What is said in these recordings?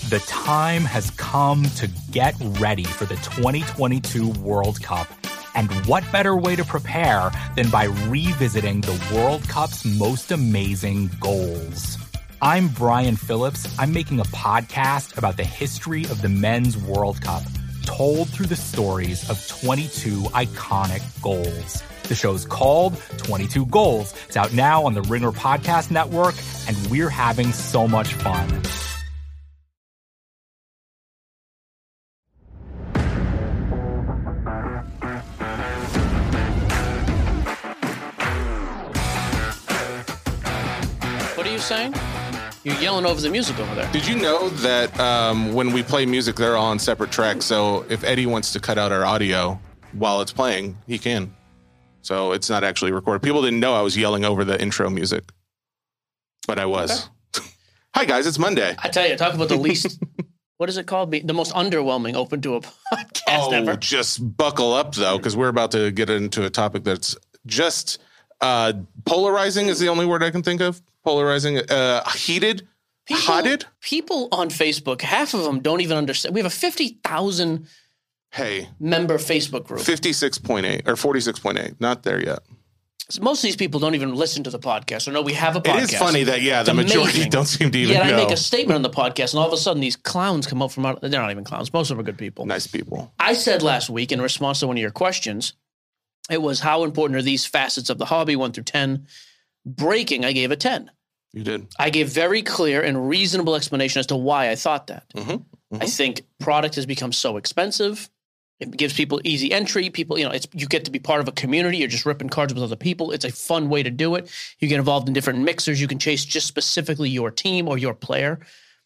The time has come to get ready for the 2022 World Cup. And what better way to prepare than by revisiting the World Cup's most amazing goals? I'm Brian Phillips. I'm making a podcast about the history of the Men's World Cup, told through the stories of 22 iconic goals. The show's called 22 Goals. It's out now on the Ringer Podcast Network, and we're having so much fun. Saying? You're yelling over the music over there. Did you know that when we play music, they're all on separate tracks? So if Eddie wants to cut out our audio while it's playing, he can. So it's not actually recorded. People didn't know I was yelling over the intro music, but I was. Okay. Hi, guys. It's Monday. I tell you, talk about the least, what is it called? The most underwhelming open to a podcast ever. Just buckle up, though, because we're about to get into a topic that's just polarizing is the only word I can think of. Polarizing, heated, hotted. People on Facebook, half of them don't even understand. We have a 50,000 member Facebook group. 56.8 or 46.8. Not there yet. So most of these people don't even listen to the podcast or know we have a podcast. It is funny that, the majority don't seem to even know. I make a statement on the podcast, and all of a sudden these clowns come up from out. They're not even clowns. Most of them are good people. Nice people. I said last week in response to one of your questions, it was how important are these facets of the hobby, 1 through 10. Breaking, I gave a 10. You did. I gave very clear and reasonable explanation as to why I thought that. I think product has become so expensive. It gives people easy entry. People, you get to be part of a community. You're just ripping cards with other people. It's a fun way to do it. You get involved in different mixers. You can chase just specifically your team or your player.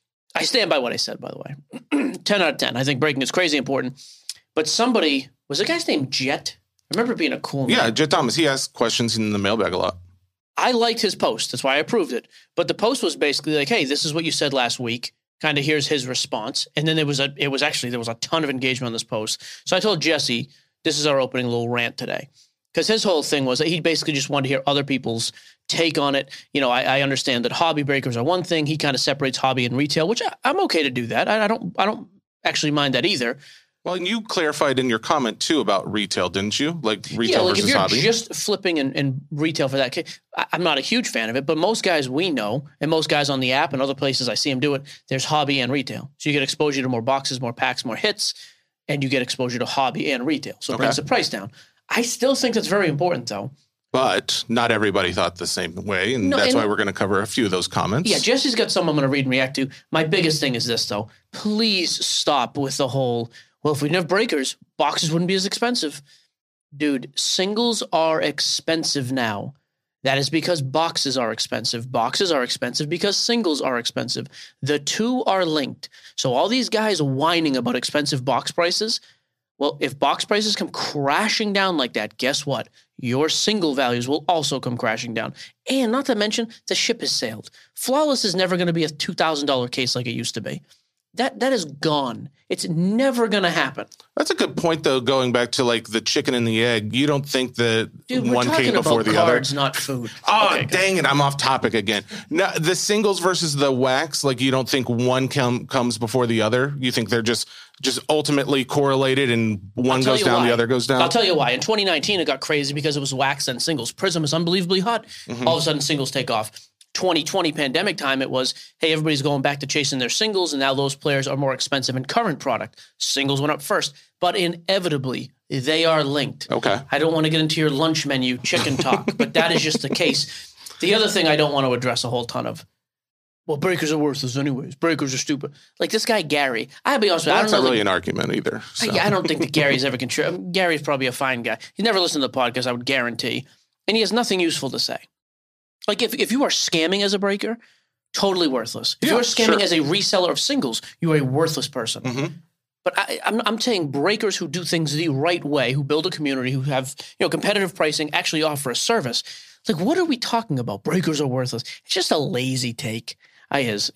I stand by what I said, by the way. 10 out of 10. I think breaking is crazy important. But somebody, was the guy's name Jet? I remember it being a cool name. Yeah, Jet Thomas. He asks questions in the mailbag a lot. I liked his post. That's why I approved it. But the post was basically like, hey, this is what you said last week. Kind of here's his response. And then there was a ton of engagement on this post. So I told Jesse, this is our opening little rant today. Because his whole thing was that he basically just wanted to hear other people's take on it. I understand that hobby breakers are one thing. He kind of separates hobby and retail, which I'm okay to do that. I don't actually mind that either. Well, and you clarified in your comment, too, about retail, didn't you? Like retail versus hobby. If you're just flipping and retail for that, I'm not a huge fan of it, but most guys we know, and most guys on the app and other places I see them do it, there's hobby and retail. So you get exposure to more boxes, more packs, more hits, and you get exposure to hobby and retail. So it brings the price down. I still think that's very important, though. But not everybody thought the same way, and that's why we're going to cover a few of those comments. Yeah, Jesse's got some I'm going to read and react to. My biggest thing is this, though. Please stop with the whole... Well, if we didn't have breakers, boxes wouldn't be as expensive. Dude, singles are expensive now. That is because boxes are expensive. Boxes are expensive because singles are expensive. The two are linked. So all these guys whining about expensive box prices, well, if box prices come crashing down like that, guess what? Your single values will also come crashing down. And not to mention, the ship has sailed. Flawless is never going to be a $2,000 case like it used to be. That is gone. It's never going to happen. That's a good point, though, going back to like the chicken and the egg. You don't think that one came before the other? Cards, not food. Oh, okay, dang it. I'm off topic again. Now, the singles versus the wax, like you don't think one comes before the other? You think they're just ultimately correlated and one goes down, the other goes down? I'll tell you why. In 2019, it got crazy because it was wax and singles. Prism is unbelievably hot. All of a sudden, singles take off. 2020 pandemic time, it was, hey, everybody's going back to chasing their singles, and now those players are more expensive in current product. Singles went up first, but inevitably, they are linked. Okay. I don't want to get into your lunch menu chicken talk, but that is just the case. The other thing I don't want to address a whole ton of, well, breakers are worthless anyways. Breakers are stupid. Like this guy, Gary. I'll be honest with you. That's not really an argument either. So. I don't think that Gary's ever contributed. Gary's probably a fine guy. He never listened to the podcast, I would guarantee. And he has nothing useful to say. Like if you are scamming as a breaker, totally worthless. If you're scamming as a reseller of singles, you are a worthless person. But I'm saying breakers who do things the right way, who build a community, who have competitive pricing, actually offer a service. Like, what are we talking about? Breakers are worthless. It's just a lazy take. I is.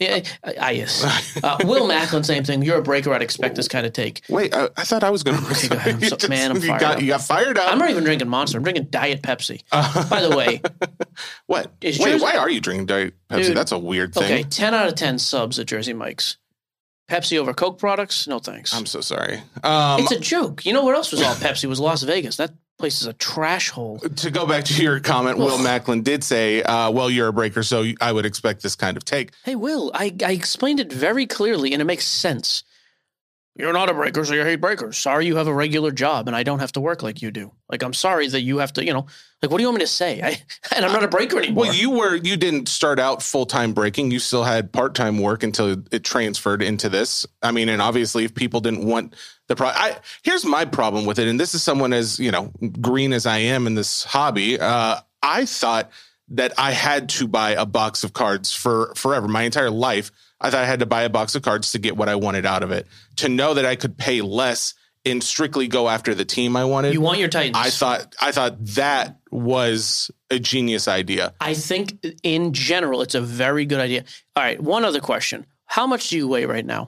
Will Macklin, same thing. You're a breaker. I'd expect this kind of take. Wait, I thought I was going to. Man, I'm fired up. You got fired up. I'm not even drinking Monster. I'm drinking Diet Pepsi. By the way. What? Why are you drinking Diet Pepsi? Dude, that's a weird thing. Okay, 10 out of 10 subs at Jersey Mike's. Pepsi over Coke products? No thanks. I'm so sorry. It's a joke. You know where else was all Pepsi? Was Las Vegas. That place is a trash hole. To go back to your comment, Will Macklin did say, well, you're a breaker, so I would expect this kind of take. Hey, Will, I explained it very clearly, and it makes sense. You're not a breaker, so you hate breakers. Sorry you have a regular job, and I don't have to work like you do. Like, I'm sorry that you have to, like, what do you want me to say? And I'm not a breaker anymore. Well, you didn't start out full-time breaking. You still had part-time work until it transferred into this. I mean, and obviously if people didn't want the here's my problem with it. And this is someone as, green as I am in this hobby. I thought that I had to buy a box of cards for forever. My entire life, I thought I had to buy a box of cards to get what I wanted out of it. To know that I could pay less and strictly go after the team I wanted. You want your Titans. I thought that was a genius idea. I think in general, it's a very good idea. All right. One other question. How much do you weigh right now?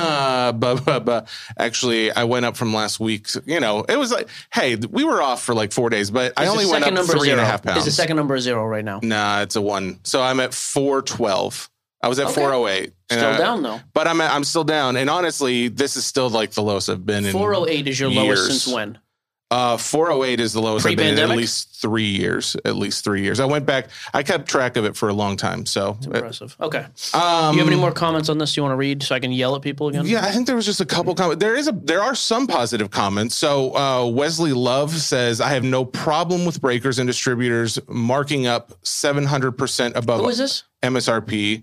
Actually, I went up from last week. It was like, hey, we were off for like 4 days, but I only went up 3.5 pounds. Is the second number a 0 right now? Nah, it's a 1. So I'm at 412. I was at 408. Still down though. But I'm still down. And honestly, this is still like the lowest I've been in 408 is your lowest since when? 408 is the lowest I've been in at least 3 years. I went back. I kept track of it for a long time. So it's impressive. Okay. You have any more comments on this you want to read so I can yell at people again? Yeah, I think there was just a couple comments. There are some positive comments. So Wesley Love says, I have no problem with breakers and distributors marking up 700% above Who is this? MSRP.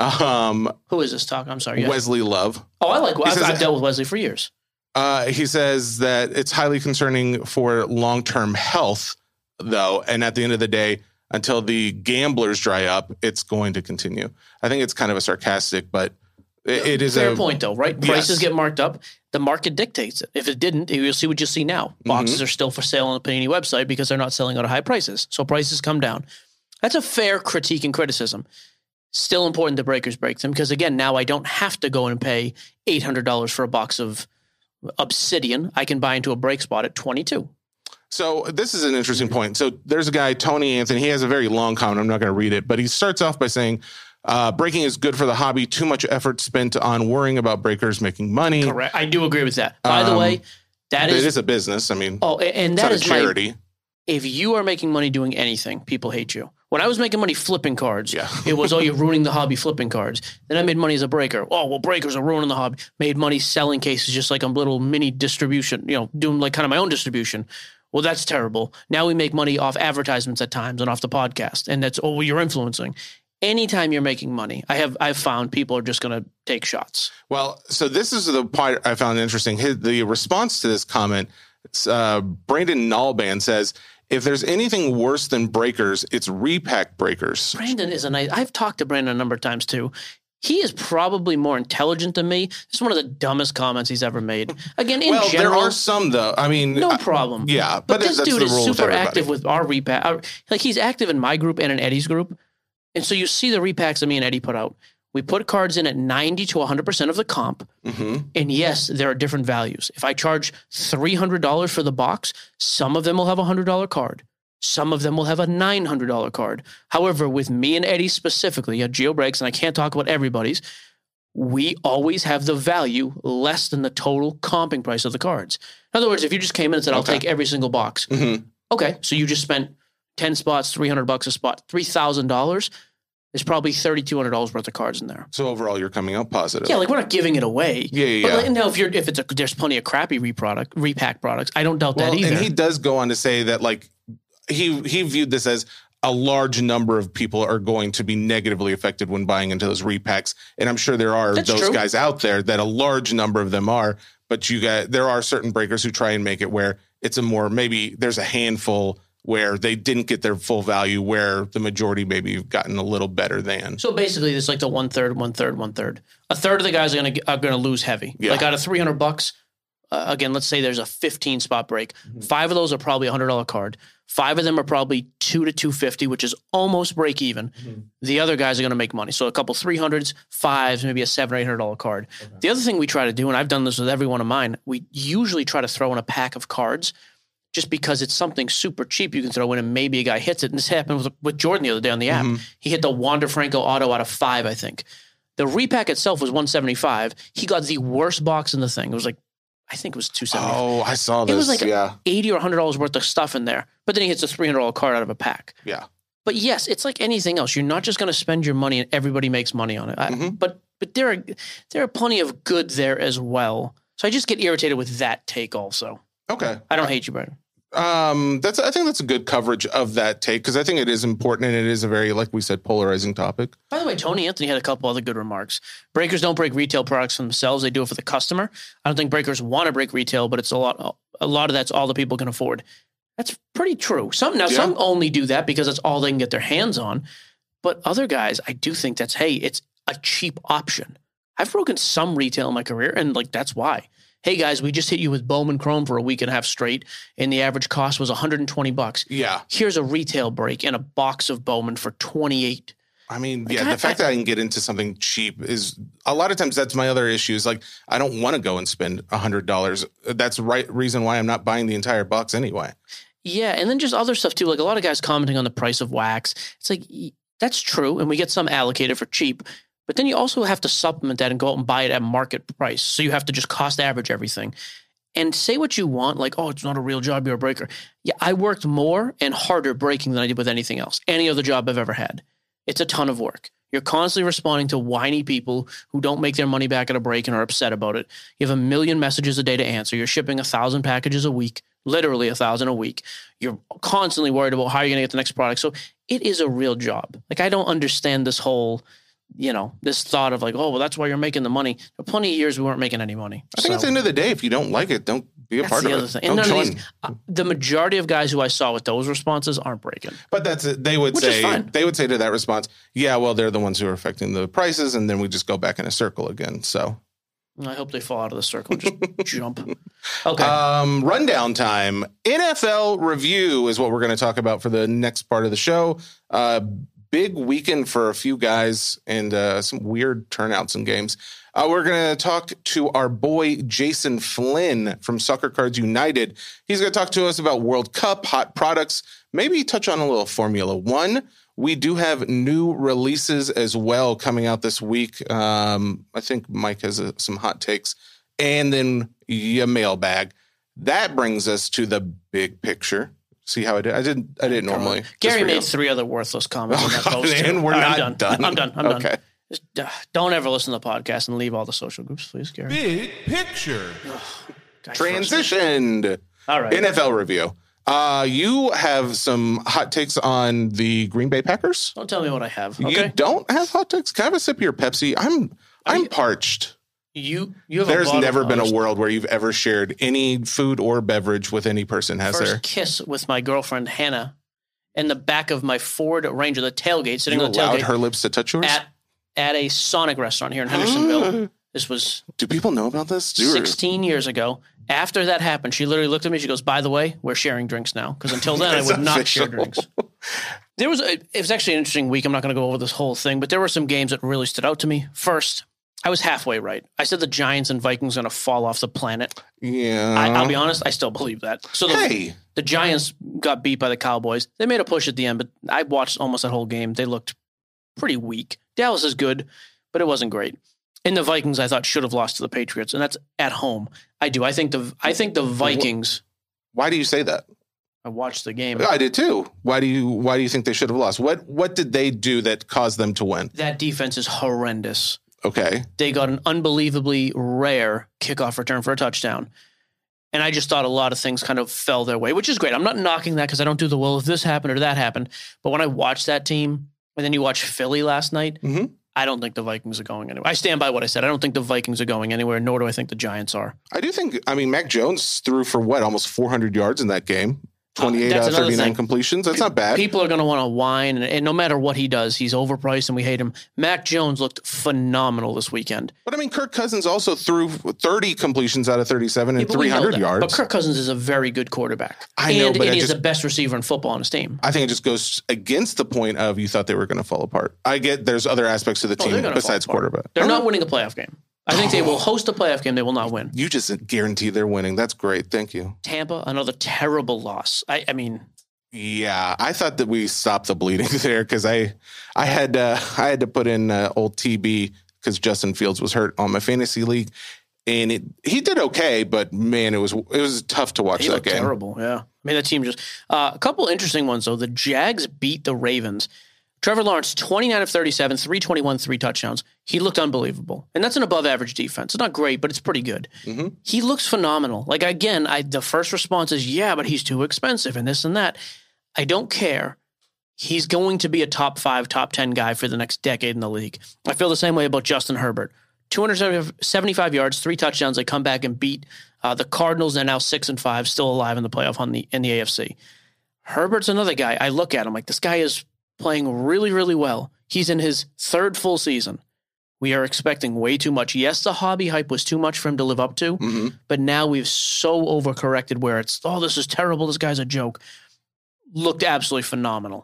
Who is this talk? I'm sorry. Wesley Love. Oh, I like. I've dealt with Wesley for years. He says that it's highly concerning for long-term health, though. And at the end of the day, until the gamblers dry up, it's going to continue. I think it's kind of a sarcastic, but it is fair point, though, right? Prices get marked up. The market dictates it. If it didn't, you'll see what you see now. Boxes are still for sale on the Panini website because they're not selling out at high prices. So prices come down. That's a fair critique and criticism. Still important that breakers break them because, again, now I don't have to go and pay $800 for a box of Obsidian. I can buy into a break spot at $22. So this is an interesting point. So there's a guy, Tony Anthony. He has a very long comment. I'm not going to read it, but he starts off by saying, breaking is good for the hobby. Too much effort spent on worrying about breakers making money. Correct. I do agree with that. By the way, it is a business. I mean, and that is charity. If you are making money doing anything, people hate you. When I was making money flipping cards, it was, you're ruining the hobby flipping cards. Then I made money as a breaker. Oh, well, breakers are ruining the hobby. Made money selling cases just like a little mini distribution, doing like kind of my own distribution. Well, that's terrible. Now we make money off advertisements at times and off the podcast. And that's, you're influencing. Anytime you're making money, I've found people are just going to take shots. Well, so this is the part I found interesting. The response to this comment, Brandon Nalban says, if there's anything worse than breakers, it's repack breakers. Brandon is I've talked to Brandon a number of times too. He is probably more intelligent than me. This is one of the dumbest comments he's ever made. Again, in general. There are some though. I mean. No problem. Yeah. But this dude is super active with our repack. Like he's active in my group and in Eddie's group. And so you see the repacks that me and Eddie put out. We put cards in at 90 to 100% of the comp. And yes, there are different values. If I charge $300 for the box, some of them will have a $100 card. Some of them will have a $900 card. However, with me and Eddie specifically at GeoBreaks, and I can't talk about everybody's, we always have the value less than the total comping price of the cards. In other words, if you just came in and said, I'll take every single box. Okay, so you just spent 10 spots, $300 a spot, $3,000. There's probably $3,200 worth of cards in there. So overall, you're coming out positive. Yeah, like we're not giving it away. Yeah. But now, there's plenty of crappy repack products. I don't doubt that either. And he does go on to say that, like, he viewed this as a large number of people are going to be negatively affected when buying into those repacks, and I'm sure there are those guys out there that a large number of them are. But there are certain breakers who try and make it where it's maybe there's a handful where they didn't get their full value, where the majority maybe have gotten a little better than. So basically, it's like the 1/3, 1/3, 1/3. A third of the guys are gonna lose heavy. Yeah. Like out of $300, again, let's say there's a 15 spot break. 5 of those are probably $100 card. 5 of them are probably $200 to $250, which is almost break even. The other guys are going to make money. So a couple 300s, 5s, maybe a $700 or $800 card. The other thing we try to do, and I've done this with every one of mine, we usually try to throw in a pack of cards just because it's something super cheap you can throw in and maybe a guy hits it. And this happened with Jordan the other day on the app. He hit the Wander Franco auto out of 5, I think. The repack itself was $175. He got the worst box in the thing. It was like, I think it was $275. Oh, I saw this. It was like yeah. $80 or $100 worth of stuff in there. But then he hits a $300 card out of a pack. Yeah. But yes, it's like anything else. You're not just going to spend your money and everybody makes money on it. But there are plenty of good there as well. So I just get irritated with that take also. Okay. I don't hate you, Brandon. I think that's a good coverage of that take because I think it is important and it is a very, like we said, polarizing topic. By the way, Tony Anthony had a couple other good remarks. Breakers don't break retail products for themselves; they do it for the customer. I don't think breakers want to break retail, but it's a lot of that's all the people can afford. That's pretty true. Some only do that because that's all they can get their hands on. But other guys, I do think it's a cheap option. I've broken some retail in my career, and that's why. Hey guys, we just hit you with Bowman Chrome for a week and a half straight, and the average cost was $120. Yeah. Here's a retail break and a box of Bowman for $28. I mean, the fact that I can get into something cheap is a lot of times that's my other issue is I don't want to go and spend $100. That's the right reason why I'm not buying the entire box anyway. Yeah, and then just other stuff too. Like a lot of guys commenting on the price of wax. It's like, that's true, and we get some allocated for cheap. But then you also have to supplement that and go out and buy it at market price. So you have to just cost average everything. And say what you want, it's not a real job, you're a breaker. Yeah, I worked more and harder breaking than I did with anything else, any other job I've ever had. It's a ton of work. You're constantly responding to whiny people who don't make their money back at a break and are upset about it. You have 1 million messages a day to answer. You're shipping 1,000 packages a week, literally 1,000 a week. You're constantly worried about how you're going to get the next product. So it is a real job. I don't understand this whole... this thought of that's why you're making the money. For plenty of years, we weren't making any money. I think at the end of the day, if you don't like it, don't be a part of it. Don't join. The majority of guys who I saw with those responses aren't breaking. But that's it. They would say to that response, yeah, well, they're the ones who are affecting the prices, and then we just go back in a circle again. So I hope they fall out of the circle and just jump. Okay. Rundown time. NFL review is what we're going to talk about for the next part of the show. Big weekend for a few guys and some weird turnouts in games. We're going to talk to our boy Jason Flynn from Soccer Cards United. He's going to talk to us about World Cup, hot products, maybe touch on a little Formula One. We do have new releases as well coming out this week. I think Mike has some hot takes. And then your mailbag. That brings us to the big picture. See how I did? I didn't normally. Gary made 3 other worthless comments on that post. And we're not done. I'm done. Okay. Just, don't ever listen to the podcast and leave all the social groups, please, Gary. Big picture. Transitioned. All right. NFL review. You have some hot takes on the Green Bay Packers. Don't tell me what I have. Okay? You don't have hot takes? Can I have a sip of your Pepsi? I'm parched. You have There's never been a world world where you've ever shared any food or beverage with any person, has there? First kiss with my girlfriend, Hannah, in the back of my Ford Ranger, the tailgate, sitting on the tailgate. You allowed her lips to touch yours? At a Sonic restaurant here in Hendersonville. This was... Do people know about this? 16 years ago. After that happened, she literally looked at me. She goes, by the way, we're sharing drinks now. Because until then, I would not share drinks. It was actually an interesting week. I'm not going to go over this whole thing, but there were some games that really stood out to me. First, I was halfway right. I said the Giants and Vikings are going to fall off the planet. Yeah. I'll be honest, I still believe that. So the Giants got beat by the Cowboys. They made a push at the end, but I watched almost that whole game. They looked pretty weak. Dallas is good, but it wasn't great. And the Vikings, I thought, should have lost to the Patriots, and that's at home. I do. I think the Vikings. Why do you say that? I watched the game. I did too. Why do you think they should have lost? What did they do that caused them to win? That defense is horrendous. Okay. They got an unbelievably rare kickoff return for a touchdown. And I just thought a lot of things kind of fell their way, which is great. I'm not knocking that because I don't do the, well, if this happened or that happened. But when I watched that team, and then you watch Philly last night, I don't think the Vikings are going anywhere. I stand by what I said. I don't think the Vikings are going anywhere, nor do I think the Giants are. I do think, Mac Jones threw for almost 400 yards in that game. 28 out of 39 completions. That's not bad. People are going to want to whine, and no matter what he does, he's overpriced and we hate him. Mac Jones looked phenomenal this weekend. But Kirk Cousins also threw 30 completions out of 37 and 300 yards. But Kirk Cousins is a very good quarterback. I know, but he's the best receiver in football on his team. I think it just goes against the point of you thought they were going to fall apart. I get there's other aspects to the team besides quarterback. They're not winning a playoff game. I think they will host a playoff game. They will not win. You just guarantee they're winning. That's great. Thank you. Tampa, another terrible loss. I mean... Yeah, I thought that we stopped the bleeding there because I had to put in old TB because Justin Fields was hurt on my fantasy league. And he did okay, but man, it was tough to watch that game. Terrible, yeah. I mean, that team just a couple interesting ones though. The Jags beat the Ravens. Trevor Lawrence, 29 of 37, 321, 3 touchdowns. He looked unbelievable, and that's an above-average defense. It's not great, but it's pretty good. Mm-hmm. He looks phenomenal. Like again, the first response is, yeah, but he's too expensive, and this and that. I don't care. He's going to be a top 5, top 10 guy for the next decade in the league. I feel the same way about Justin Herbert. 275 yards, 3 touchdowns. They come back and beat the Cardinals. They're now 6-5, still alive in the playoff in the AFC. Herbert's another guy. I look at him like this guy is playing really, really well. He's in his 3rd full season. We are expecting way too much. Yes, the hobby hype was too much for him to live up to, but now we've so overcorrected where it's, oh, this is terrible. This guy's a joke. Looked absolutely phenomenal.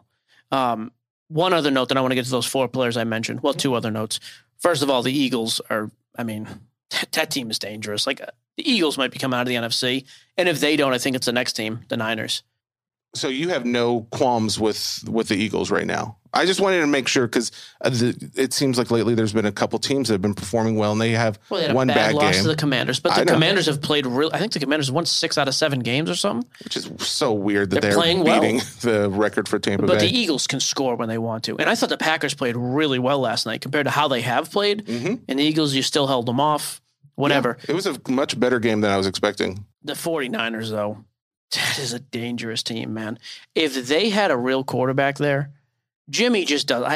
One other note, that I want to get to those 4 players I mentioned. Well, 2 other notes. First of all, the Eagles are, I mean, that team is dangerous. Like, the Eagles might be coming out of the NFC, and if they don't, I think it's the next team, the Niners. So you have no qualms with the Eagles right now. I just wanted to make sure because it seems like lately there's been a couple teams that have been performing well, and they have they had one a bad loss game to the Commanders, but the Commanders have played real. I think the Commanders won 6 out of 7 games or something, which is so weird that they're playing beating well. the record for Tampa Bay. But the Eagles can score when they want to, and I thought the Packers played really well last night compared to how they have played. And the Eagles, you still held them off. Whatever. Yeah, it was a much better game than I was expecting. The 49ers, though. That is a dangerous team, man. If they had a real quarterback there, Jimmy just does.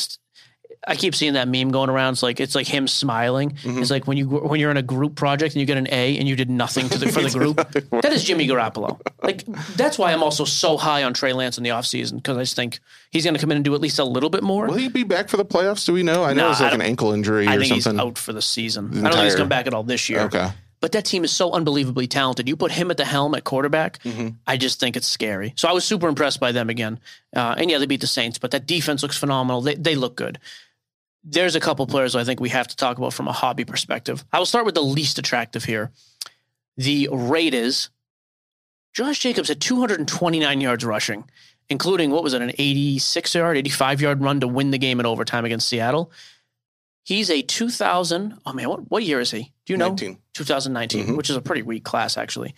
I keep seeing that meme going around. It's like him smiling. It's like when you're in a group project and you get an A and you did nothing for the group. That is Jimmy Garoppolo. Like, that's why I'm also so high on Trey Lance in the offseason, because I just think he's going to come in and do at least a little bit more. Will he be back for the playoffs? Do we know? I know it's like an ankle injury or something. I think he's out for the season. I don't think he's come back at all this year. Okay. But that team is so unbelievably talented. You put him at the helm at quarterback, I just think it's scary. So I was super impressed by them again. And yeah, they beat the Saints, but that defense looks phenomenal. They look good. There's a couple players I think we have to talk about from a hobby perspective. I will start with the least attractive here. The Raiders. Josh Jacobs had 229 yards rushing, including, what was it, an 86-yard, 85-yard run to win the game in overtime against Seattle. He's a 2000. Oh man, what year is he? Do you know? 2019, which is a pretty weak class, actually.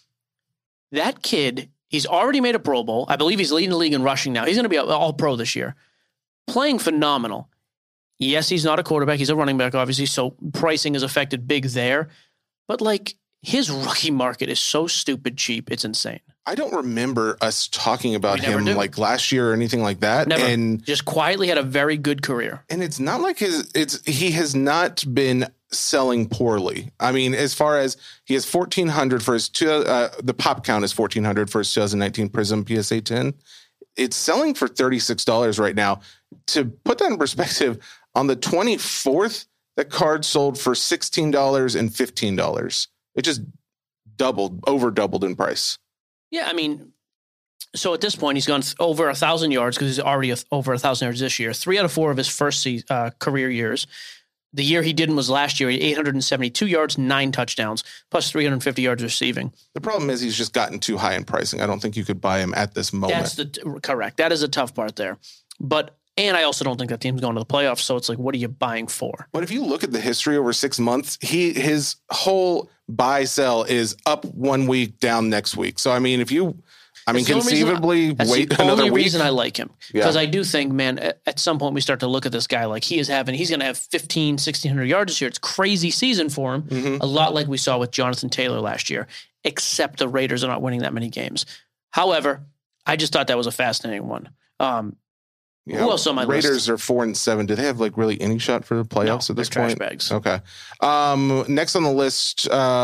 That kid, he's already made a Pro Bowl. I believe he's leading the league in rushing now. He's going to be all pro this year. Playing phenomenal. Yes, he's not a quarterback. He's a running back, obviously. So pricing is affected big there. But like, his rookie market is so stupid cheap. It's insane. I don't remember us talking about him like last year or anything like that. Never. And just quietly had a very good career. And it's not like he has not been selling poorly. I mean, as far as he has 1,400 for his the pop count is 1,400 for his 2019 Prism PSA 10. It's selling for $36 right now. To put that in perspective, on the 24th, that card sold for $16 and $15. It just over doubled in price. Yeah, I mean, so at this point, he's gone over 1,000 yards because he's already over 1,000 yards this year. 3 out of 4 of his first career years. The year he didn't was last year. He had 872 yards, 9 touchdowns, plus 350 yards receiving. The problem is he's just gotten too high in pricing. I don't think you could buy him at this moment. That's correct. That is a tough part there. And I also don't think that team's going to the playoffs, so it's like, what are you buying for? But if you look at the history over 6 months, his whole buy-sell is up 1 week, down next week. So, I mean, conceivably wait another week. That's the only reason I like him. Because I do think, man, at some point we start to look at this guy like he's going to have 1,600 yards this year. It's a crazy season for him. A lot like we saw with Jonathan Taylor last year, except the Raiders are not winning that many games. However, I just thought that was a fascinating one. Yeah, who else on my Raiders list? are 4-7. Do they have like really any shot for the playoffs at this point? Trash bags. Okay. Next on the list,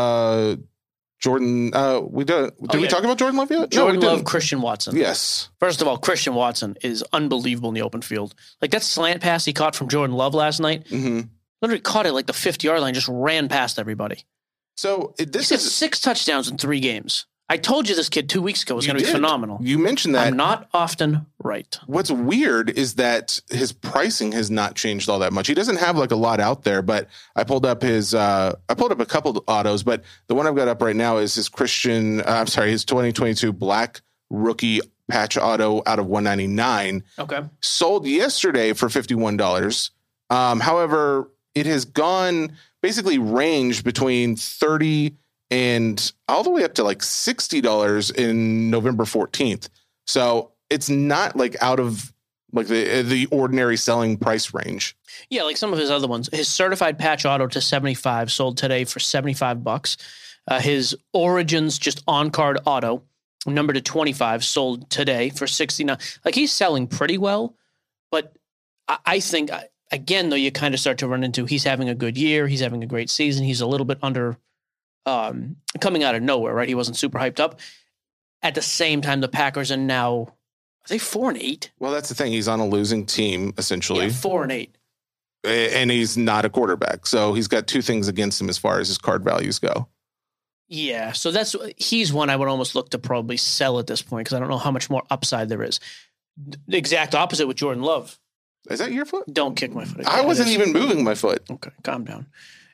Jordan. We talk about Jordan Love yet? Jordan Love, Christian Watson. Yes. First of all, Christian Watson is unbelievable in the open field. Like that slant pass he caught from Jordan Love last night. Literally caught it like the 50-yard line, just ran past everybody. So he's got 6 touchdowns in 3 games. I told you this kid 2 weeks ago was going to be phenomenal. You mentioned that. I'm not often right. What's weird is that his pricing has not changed all that much. He doesn't have like a lot out there, but I pulled up a couple of autos, but the one I've got up right now is his his 2022 black rookie patch auto out of 199. Okay. Sold yesterday for $51. However, it has gone basically ranged between $30 and all the way up to like $60 in November 14th. So it's not like out of like the ordinary selling price range. Yeah, like some of his other ones. His certified patch auto to 75 sold today for $75. His Origins just on-card auto, number to 25, sold today for $69. Like, he's selling pretty well, but I think, again, though, you kind of start to run into he's having a good year. He's having a great season. He's a little bit under coming out of nowhere, right? He wasn't super hyped up. At the same time, the Packers are now, are they 4-8? Well, that's the thing. He's on a losing team, essentially. Yeah, 4-8. And he's not a quarterback. So he's got two things against him as far as his card values go. Yeah, so he's one I would almost look to probably sell at this point because I don't know how much more upside there is. The exact opposite with Jordan Love. Is that your foot? Don't kick my foot. I wasn't even moving my foot. Okay, calm down.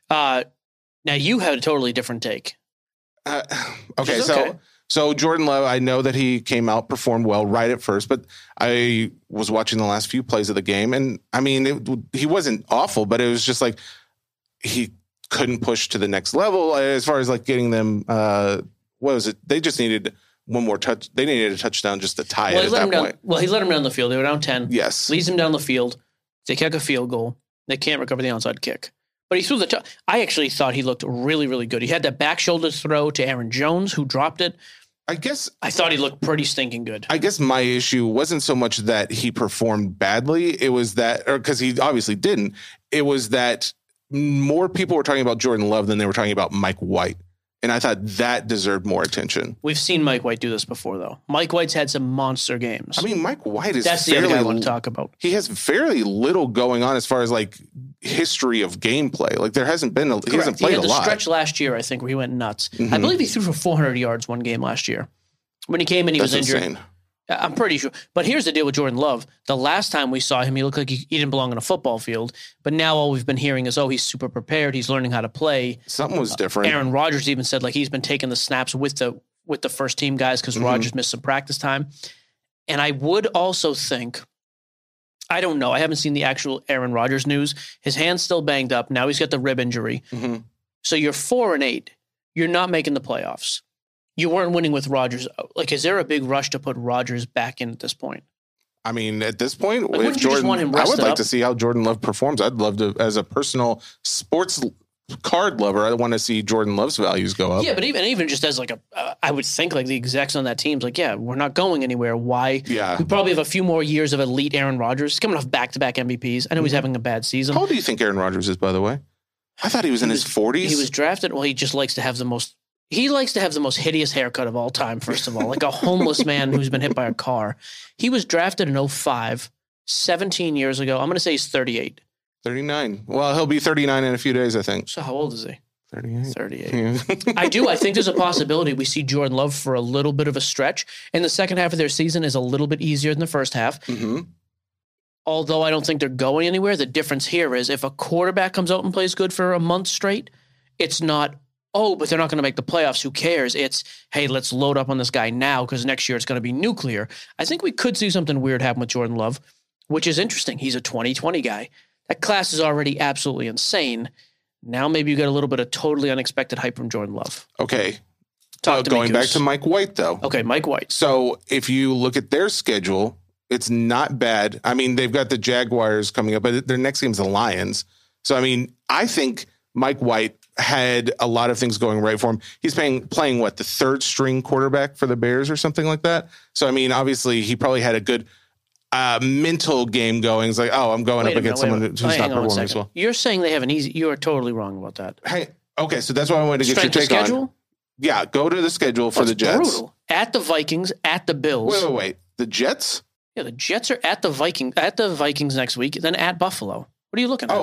Now you had a totally different take. Okay, so Jordan Love, I know that he came out, performed well right at first, but I was watching the last few plays of the game, and I mean, he wasn't awful, but it was just like he couldn't push to the next level as far as like getting them. What was it? They just needed one more touch. They needed a touchdown just to tie it at that point. Well, he let him down the field. They were down 10. Yes. Leads him down the field. They kick a field goal. They can't recover the onside kick. But he threw the I actually thought he looked really, really good. He had that back shoulder throw to Aaron Jones, who dropped it. I thought he looked pretty stinking good. I guess my issue wasn't so much that he performed badly. It was that, or because he obviously didn't, it was that more people were talking about Jordan Love than they were talking about Mike White. And I thought that deserved more attention. We've seen Mike White do this before, though. Mike White's had some monster games. I mean, Mike White is That's the other guy I want to talk about. He has fairly little going on as far as like history of gameplay. Like there hasn't been, he hasn't played a lot. He had the stretch last year, I think, where he went nuts. Mm-hmm. I believe he threw for 400 yards one game last year. When he came in, he was injured. Insane. I'm pretty sure. But here's the deal with Jordan Love. The last time we saw him, he looked like he didn't belong on a football field. But now all we've been hearing is, he's super prepared. He's learning how to play. Something was different. Aaron Rodgers even said like he's been taking the snaps with the first team guys because Rodgers missed some practice time. And I would also think, I don't know, I haven't seen the actual Aaron Rodgers news. His hand's still banged up. Now he's got the rib injury. Mm-hmm. So you're 4-8. You're not making the playoffs. You weren't winning with Rodgers. Like, is there a big rush to put Rodgers back in at this point? I mean, at this point, like, if Jordan, I would like to see how Jordan Love performs. I'd love to, as a personal sports card lover, I want to see Jordan Love's values go up. Yeah, but even just as like I would think like the execs on that team's like, yeah, we're not going anywhere. Why? Yeah. We probably have a few more years of elite Aaron Rodgers. He's coming off back-to-back MVPs. I know he's having a bad season. How old do you think Aaron Rodgers is, by the way? I thought he was in his 40s. He was drafted. Well, he just likes to have the most hideous haircut of all time, first of all, like a homeless man who's been hit by a car. He was drafted in 2005, 17 years ago. I'm going to say he's 38. 39. Well, he'll be 39 in a few days, I think. So how old is he? 38. 38. Yeah. I think there's a possibility we see Jordan Love for a little bit of a stretch. And the second half of their season is a little bit easier than the first half. Mm-hmm. Although I don't think they're going anywhere. The difference here is if a quarterback comes out and plays good for a month straight, it's not, but they're not going to make the playoffs. Who cares? It's, hey, let's load up on this guy now because next year it's going to be nuclear. I think we could see something weird happen with Jordan Love, which is interesting. He's a 2020 guy. That class is already absolutely insane. Now maybe you get a little bit of totally unexpected hype from Jordan Love. Okay. Going back to Mike White, though. Okay, Mike White. So if you look at their schedule, it's not bad. I mean, they've got the Jaguars coming up, but their next game's the Lions. So, I mean, I think Mike White had a lot of things going right for him. He's playing what, the third string quarterback for the Bears or something like that. So, I mean, obviously he probably had a good mental game going. It's like, I'm going up against someone who's not performing as well. You're saying they have an easy, you are totally wrong about that. Hey, okay. So that's what I wanted to get your take on. Yeah. Go to the schedule for the Jets. Brutal. At the Vikings, at the Bills. Wait. The Jets? Yeah. The Jets are at the Vikings next week, then at Buffalo. What are you looking at?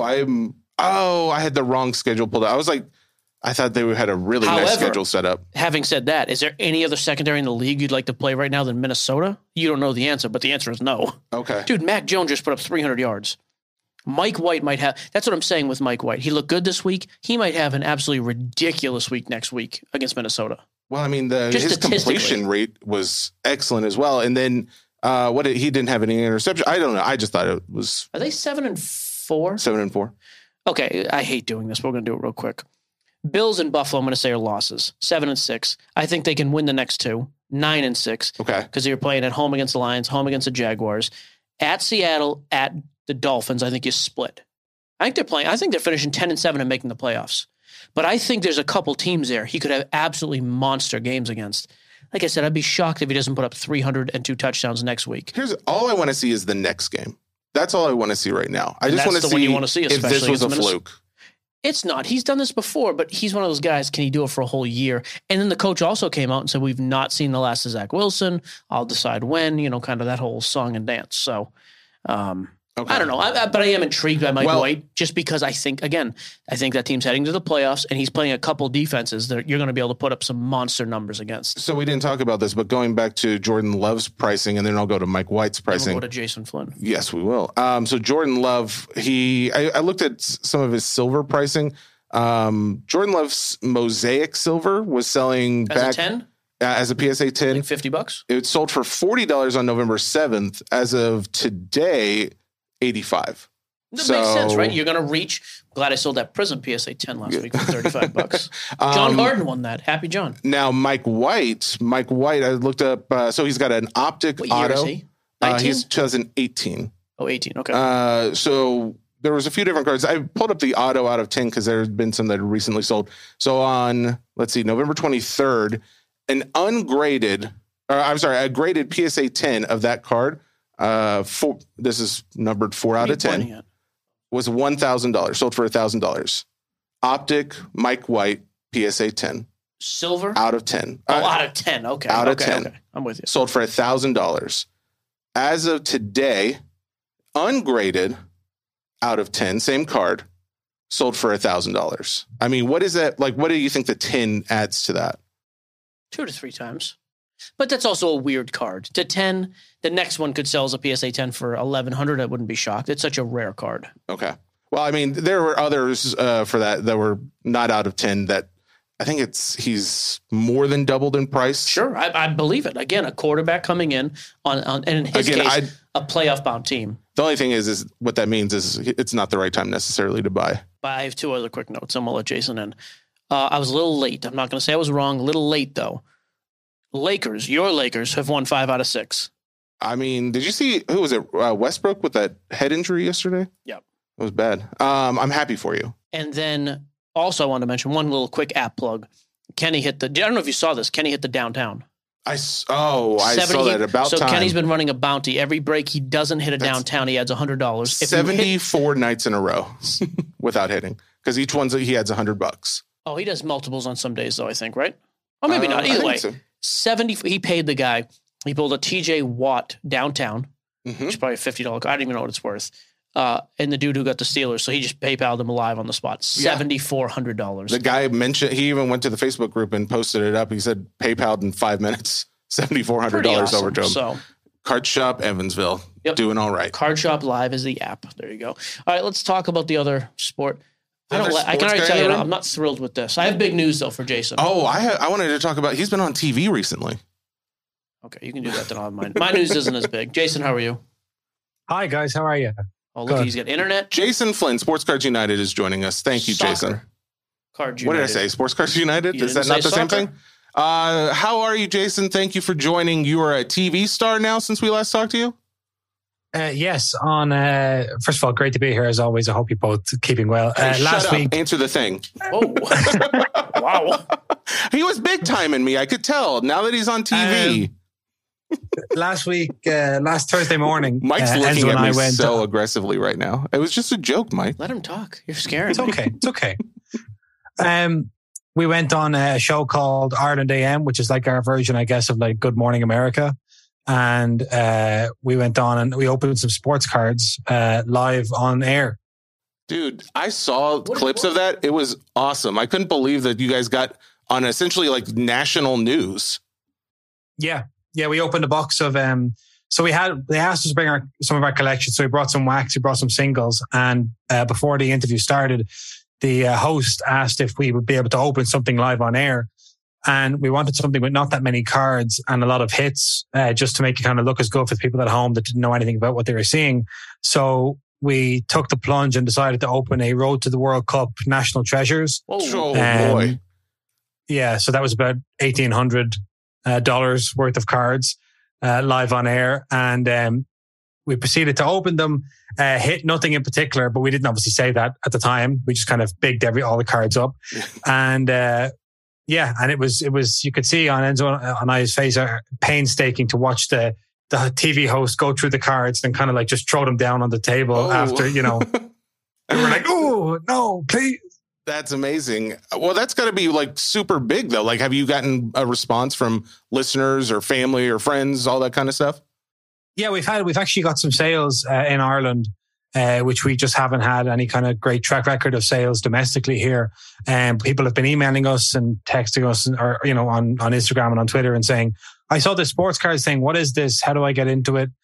I had the wrong schedule pulled out. I thought they had a really nice schedule set up. Having said that, is there any other secondary in the league you'd like to play right now than Minnesota? You don't know the answer, but the answer is no. Okay. Dude, Mac Jones just put up 300 yards. Mike White might have, that's what I'm saying with Mike White. He looked good this week. He might have an absolutely ridiculous week next week against Minnesota. Well, I mean, his completion rate was excellent as well. And then he didn't have any interception. I don't know. I just thought it was. Are they 7-4? 7-4. Okay, I hate doing this, but we're going to do it real quick. Bills and Buffalo, I'm going to say, are losses. 7-6. I think they can win the next two. 9-6. Okay. Because you're playing at home against the Lions, home against the Jaguars, at Seattle, at the Dolphins. I think you split. I think they're finishing 10-7 and making the playoffs. But I think there's a couple teams there he could have absolutely monster games against. Like I said, I'd be shocked if he doesn't put up 302 touchdowns next week. Here's all I want to see is the next game. That's all I want to see right now. I just want to see if this was a fluke. It's not. He's done this before, but he's one of those guys. Can he do it for a whole year? And then the coach also came out and said, we've not seen the last of Zach Wilson. I'll decide when, kind of that whole song and dance. So, okay. I don't know. But I am intrigued by Mike White just because I think that team's heading to the playoffs and he's playing a couple defenses that you're going to be able to put up some monster numbers against. So we didn't talk about this, but going back to Jordan Love's pricing, and then I'll go to Mike White's pricing. And we'll go to Jason Flynn. Yes, we will. So Jordan Love, I looked at some of his silver pricing. Jordan Love's Mosaic Silver was selling as back a 10? As a PSA 10. Like $50? It sold for $40 on November 7th. As of today, $85. That makes sense, right? You're going to reach. Glad I sold that Prism PSA 10 last week for $35. John Harden won that. Happy John. Now, Mike White, I looked up. So he's got an Optic what Auto. Year is he? 19? He's 2018. Oh, 18. Okay. So there was a few different cards. I pulled up the Auto out of 10 because there had been some that recently sold. So on, November 23rd, a graded PSA 10 of that card. This is numbered 4 out of 10. Was $1,000. Sold for $1,000. Optic Mike White PSA 10. Silver out of 10. Out of 10. Okay. Out of 10. Okay. I'm with you. Sold for $1,000. As of today, ungraded out of 10, same card, sold for $1,000. I mean, what is that? Like, what do you think the 10 adds to that? 2 to 3 times. But that's also a weird card. To 10, the next one could sell as a PSA 10 for $1,100. I wouldn't be shocked. It's such a rare card. Okay. Well, I mean, there were others for that were not out of 10 that I think he's more than doubled in price. Sure. I believe it. Again, a quarterback coming in and in his case, a playoff bound team. The only thing is what that means is it's not the right time necessarily to buy. But I have 2 other quick notes. I'm going to let Jason in. I was a little late. I'm not going to say I was wrong. A little late, though. Your Lakers have won 5 out of 6. I mean, did you see, who was it? Westbrook with that head injury yesterday? Yep. It was bad. I'm happy for you. And then also I wanted to mention one little quick app plug. Kenny I don't know if you saw this. Kenny hit the downtown. I saw that about time. So Kenny's been running a bounty. Every break he doesn't hit a downtown, he adds $100. 74 nights in a row without hitting. Because each one he adds $100. Oh, he does multiples on some days though, I think, right? Or maybe not. Either way. So. 70. He paid the guy. He pulled a TJ Watt downtown, which is probably a $50. I don't even know what it's worth. And the dude who got the Steelers, so he just PayPal'd him live on the spot. $7,400. The guy mentioned, he even went to the Facebook group and posted it up. He said PayPal'd in 5 minutes, $7,400 awesome. Over to him. So, Card Shop Evansville, doing all right. Card Shop Live is the app. There you go. All right, let's talk about the other sport. I can already tell you, I'm not thrilled with this. I have big news though for Jason. Oh, I wanted to talk about. He's been on TV recently. Okay, you can do that. Then I'll have mine. My news isn't as big. Jason, how are you? Hi guys, how are you? Oh, look, he's got internet. Jason Flynn, Sports Cards United, is joining us. Thank you, Jason. Cards United. What did I say? Sports Cards United? Is that not the same thing? How are you, Jason? Thank you for joining. You are a TV star now since we last talked to you. Yes. First of all, great to be here as always. I hope you're both keeping well. Last week, answer the thing. Oh, wow! He was big time in me. I could tell. Now that he's on TV. Last week, last Thursday morning, Mike's looking at me so aggressively right now. It was just a joke, Mike. Let him talk. You're scared. It's okay. It's okay. We went on a show called Ireland AM, which is like our version, I guess, of like Good Morning America. And we went on and we opened some sports cards live on air. Dude, I saw clips of that. It was awesome. I couldn't believe that you guys got on essentially like national news. Yeah. We opened a box of so they asked us to bring some of our collections. So we brought some wax, we brought some singles, and before the interview started, the host asked if we would be able to open something live on air. And we wanted something with not that many cards and a lot of hits, just to make it kind of look as good for the people at home that didn't know anything about what they were seeing. So we took the plunge and decided to open a Road to the World Cup National Treasures. Oh boy. Yeah, so that was about $1,800 worth of cards live on air. And we proceeded to open them, hit nothing in particular, but we didn't obviously say that at the time. We just kind of bigged all the cards up. And and it was, you could see on Enzo and I's face, painstaking to watch the TV host go through the cards and kind of like just throw them down on the table after, and we're like, oh, no, please. That's amazing. Well, that's got to be like super big though. Like, have you gotten a response from listeners or family or friends, all that kind of stuff? Yeah, we've actually got some sales in Ireland, which we just haven't had any kind of great track record of sales domestically here. And people have been emailing us and texting us, or on Instagram and on Twitter, and saying, "I saw the sports cards thing. What is this? How do I get into it?"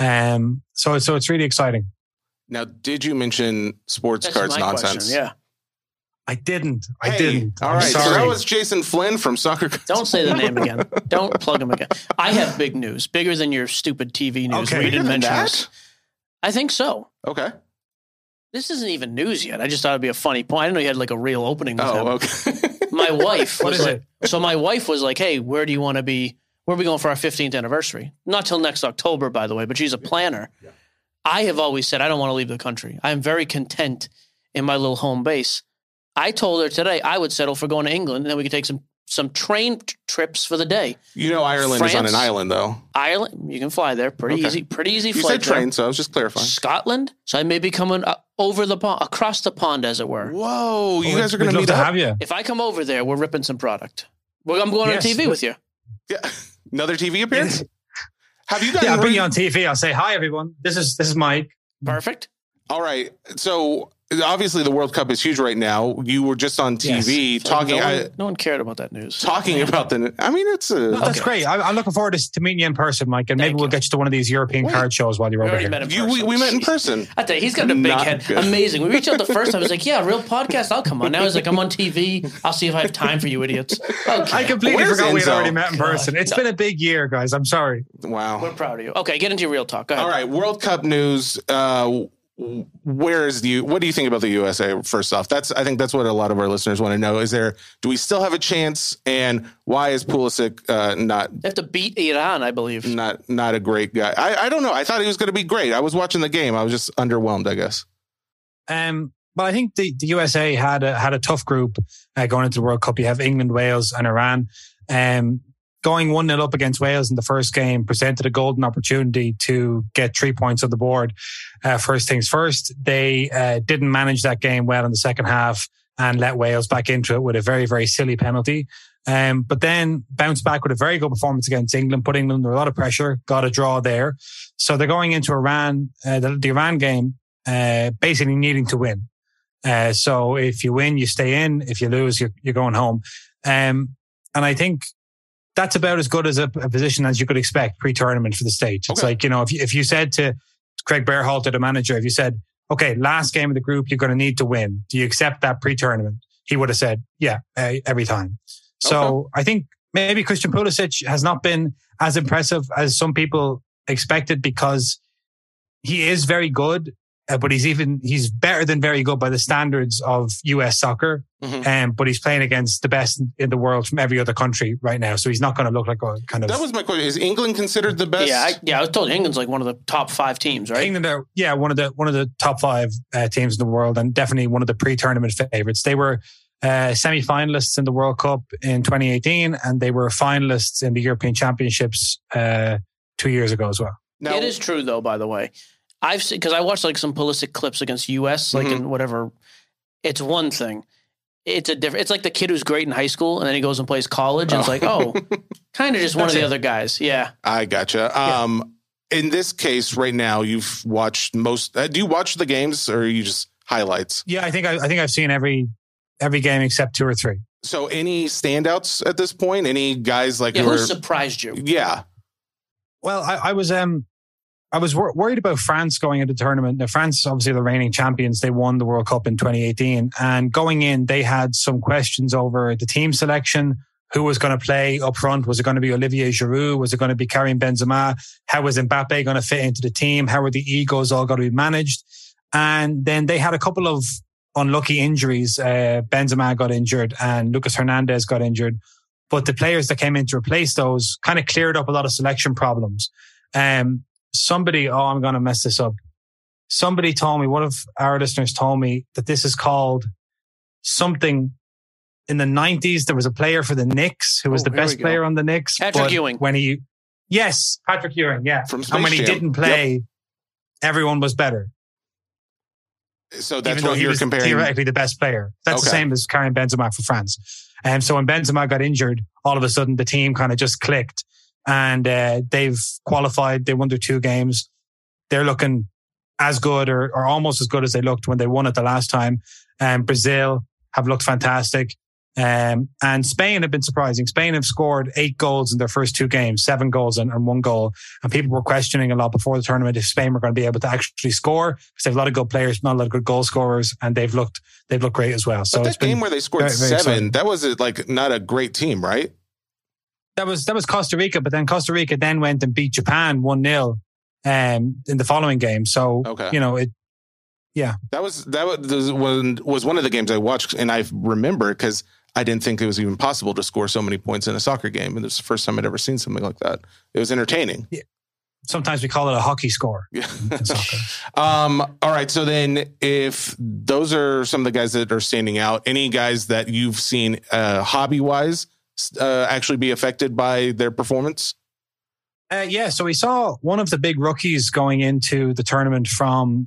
So it's really exciting. Now, did you mention sports cards nonsense? Question, yeah. I didn't. All right. So that was Jason Flynn from Soccer. Don't say the name again. Don't plug him again. I have big news, bigger than your stupid TV news. Okay, we didn't mention that? this. I think so. Okay. This isn't even news yet. I just thought it'd be a funny point. I didn't know you had like a real opening with him. Okay. My wife was like, "Hey, where do you want to be? Where are we going for our 15th anniversary? Not till next October, by the way, but she's a planner." Yeah. I have always said I don't want to leave the country. I am very content in my little home base. I told her today I would settle for going to England, and then we could take some train trips for the day. Ireland is on an island, though. Ireland, you can fly there. Pretty easy You flight. said train, so I was just clarifying. Scotland, so I may be coming over the pond, across the pond, as it were. Whoa, you guys are going to meet up? Have you. If I come over there, we're ripping some product. I'm going on TV with you. Yeah, another TV appearance. Have you guys? Yeah, I'll bring you on TV. I'll say hi, everyone. This is Mike. Perfect. All right, so. Obviously, the World Cup is huge right now. You were just on TV talking. No one cared about that news. Talking about it's that's great. I'm looking forward to meeting you in person, Mike, and maybe we'll get you to one of these European card shows while you're over here. We met in person. I tell you, he's got a big head. Good. Amazing. We reached out the first time. I was like, "Yeah, real podcast. I'll come on." Now he's like, "I'm on TV. I'll see if I have time for you idiots." Okay. I completely forgot we'd already met in person. It's been a big year, guys. I'm sorry. Wow. We're proud of you. Okay, get into your real talk. Go ahead. All right, World Cup news. What do you think about the USA? First off, I think that's what a lot of our listeners want to know. Do we still have a chance? And why is Pulisic not? They have to beat Iran, I believe. Not a great guy. I don't know. I thought he was going to be great. I was watching the game. I was just underwhelmed, I guess. But I think the USA had a tough group going into the World Cup. You have England, Wales, and Iran. Going 1-0 up against Wales in the first game presented a golden opportunity to get 3 points on the board. First things first, they didn't manage that game well in the second half and let Wales back into it with a very, very silly penalty. But then bounced back with a very good performance against England, put England under a lot of pressure, got a draw there. So they're going into Iran, the Iran game, basically needing to win. So if you win, you stay in. If you lose, you're going home. And I think that's about as good as a position as you could expect pre-tournament for the stage. It's like, if you said to Craig Berhalter, the manager, if you said, okay, last game of the group, you're going to need to win. Do you accept that pre-tournament? He would have said, yeah, every time. So I think maybe Christian Pulisic has not been as impressive as some people expected because he is very good, but he's better than very good by the standards of US soccer. Mm-hmm. But he's playing against the best in the world from every other country right now. So he's not going to look like a kind of... That was my question. Is England considered the best? I was told England's like one of the top 5 teams, right? England are, one of the top 5 teams in the world, and definitely one of the pre-tournament favorites. They were semi-finalists in the World Cup in 2018, and they were finalists in the European Championships 2 years ago as well. Now, it is true, though, by the way. I've seen, because I watched like some Pulisic clips against US, like in whatever. It's one thing. It's a different. It's like the kid who's great in high school and then he goes and plays college, and it's like, kind of just one of the other guys. Yeah, I gotcha. In this case, right now, you've watched most. Do you watch the games or are you just highlights? Yeah, I think I've seen every game except 2 or 3. So, any standouts at this point? Any guys like who surprised you? Yeah. Well, I was worried about France going into the tournament. Now, France, obviously the reigning champions, they won the World Cup in 2018. And going in, they had some questions over the team selection. Who was going to play up front? Was it going to be Olivier Giroud? Was it going to be Karim Benzema? How was Mbappe going to fit into the team? How were the egos all going to be managed? And then they had a couple of unlucky injuries. Benzema got injured and Lucas Hernandez got injured. But the players that came in to replace those kind of cleared up a lot of selection problems. I'm going to mess this up. Somebody told me, one of our listeners told me that this is called something. In the 90s, there was a player for the Knicks who was the best player on the Knicks. Patrick Ewing. Yes, Patrick Ewing, yeah. From Space and when he Jam. didn't play, everyone was better. So that's Even though what he you're was comparing. theoretically the best player. That's the same as Karim Benzema for France. And so when Benzema got injured, all of a sudden the team kind of just clicked and they've qualified. They won their 2 games. They're looking as good or almost as good as they looked when they won it the last time. Brazil have looked fantastic. And Spain have been surprising. Spain have scored 8 goals in their first 2 games, 7 goals and 1 goal. And people were questioning a lot before the tournament if Spain were going to be able to actually score because they have a lot of good players, not a lot of good goal scorers, and they've looked great as well. So but that game where they scored very, very 7, exciting. that was like not a great team, right? That was Costa Rica, but then Costa Rica then went and beat Japan 1-0 in the following game. So that was one of the games I watched, and I remember because I didn't think it was even possible to score so many points in a soccer game. And it was the first time I'd ever seen something like that. It was entertaining. Yeah. Sometimes we call it a hockey score. Yeah. All right. So then if those are some of the guys that are standing out, any guys that you've seen hobby wise actually be affected by their performance? So we saw one of the big rookies going into the tournament from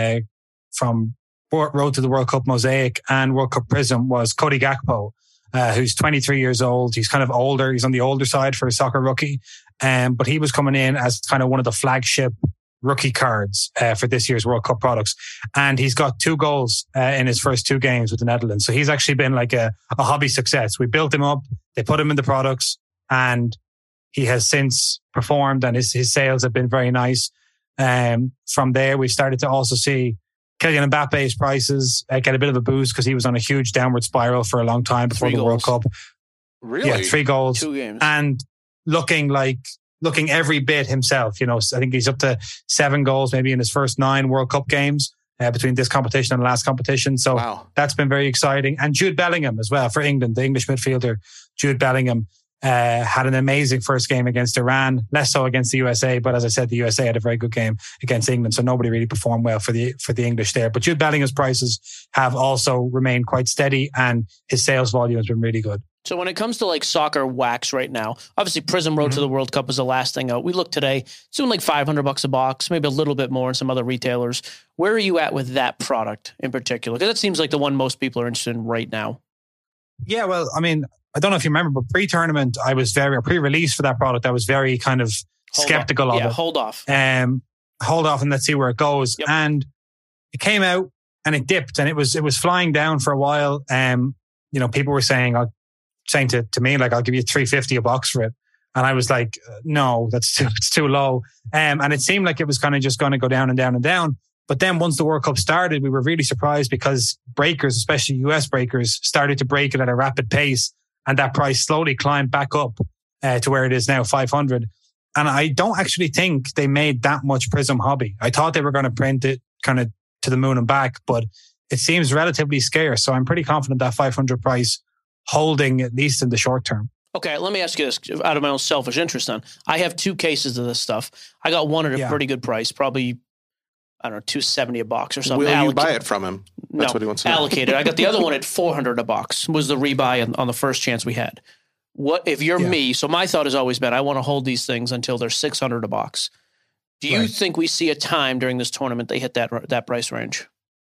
Road to the World Cup Mosaic and World Cup Prism was Cody Gakpo, who's 23 years old. He's kind of older. He's on the older side for a soccer rookie. But he was coming in as kind of one of the flagship rookie cards for this year's World Cup products. And he's got 2 goals in his first 2 games with the Netherlands. So he's actually been like a hobby success. We built him up. They put him in the products and he has since performed and his sales have been very nice. From there, we started to also see Kylian Mbappe's prices get a bit of a boost because he was on a huge downward spiral for a long time before the World Cup. Really? Yeah, 3 goals. 2 games. And looking every bit himself. I think he's up to 7 goals maybe in his first 9 World Cup games between this competition and the last competition. So That's been very exciting. And Jude Bellingham as well for England, the English midfielder, Jude Bellingham. Had an amazing first game against Iran, less so against the USA. But as I said, the USA had a very good game against England, so nobody really performed well for the English there. But Jude Bellingham's prices have also remained quite steady, and his sales volume has been really good. So when it comes to like soccer wax right now, obviously Prism Road to the World Cup is the last thing out. We look today, it's doing like $500 a box, maybe a little bit more in some other retailers. Where are you at with that product in particular? Because that seems like the one most people are interested in right now. Yeah, well, I mean, I don't know if you remember, but pre-tournament, pre-release for that product, I was very kind of skeptical of it. Hold off. Hold off and let's see where it goes. Yep. And it came out and it dipped and it was flying down for a while. People were saying to me, like, I'll give you $350 a box for it. And I was like, no, it's too low. And it seemed like it was kind of just going to go down and down and down. But then once the World Cup started, we were really surprised because breakers, especially US breakers, started to break it at a rapid pace. And that price slowly climbed back up to where it is now, 500. And I don't actually think they made that much Prism hobby. I thought they were going to print it kind of to the moon and back, but it seems relatively scarce. So I'm pretty confident that 500 price holding at least in the short term. Okay, let me ask you this out of my own selfish interest then. I have 2 cases of this stuff. I got one at a pretty good price, probably, I don't know, $270 a box or something. Will you buy it from him? That's what he wants to know. Allocated. I got the other one at $400 a box. Was the rebuy on the first chance we had. What if you're me? So my thought has always been I want to hold these things until they're $600 a box. Do you think we see a time during this tournament they hit that price range?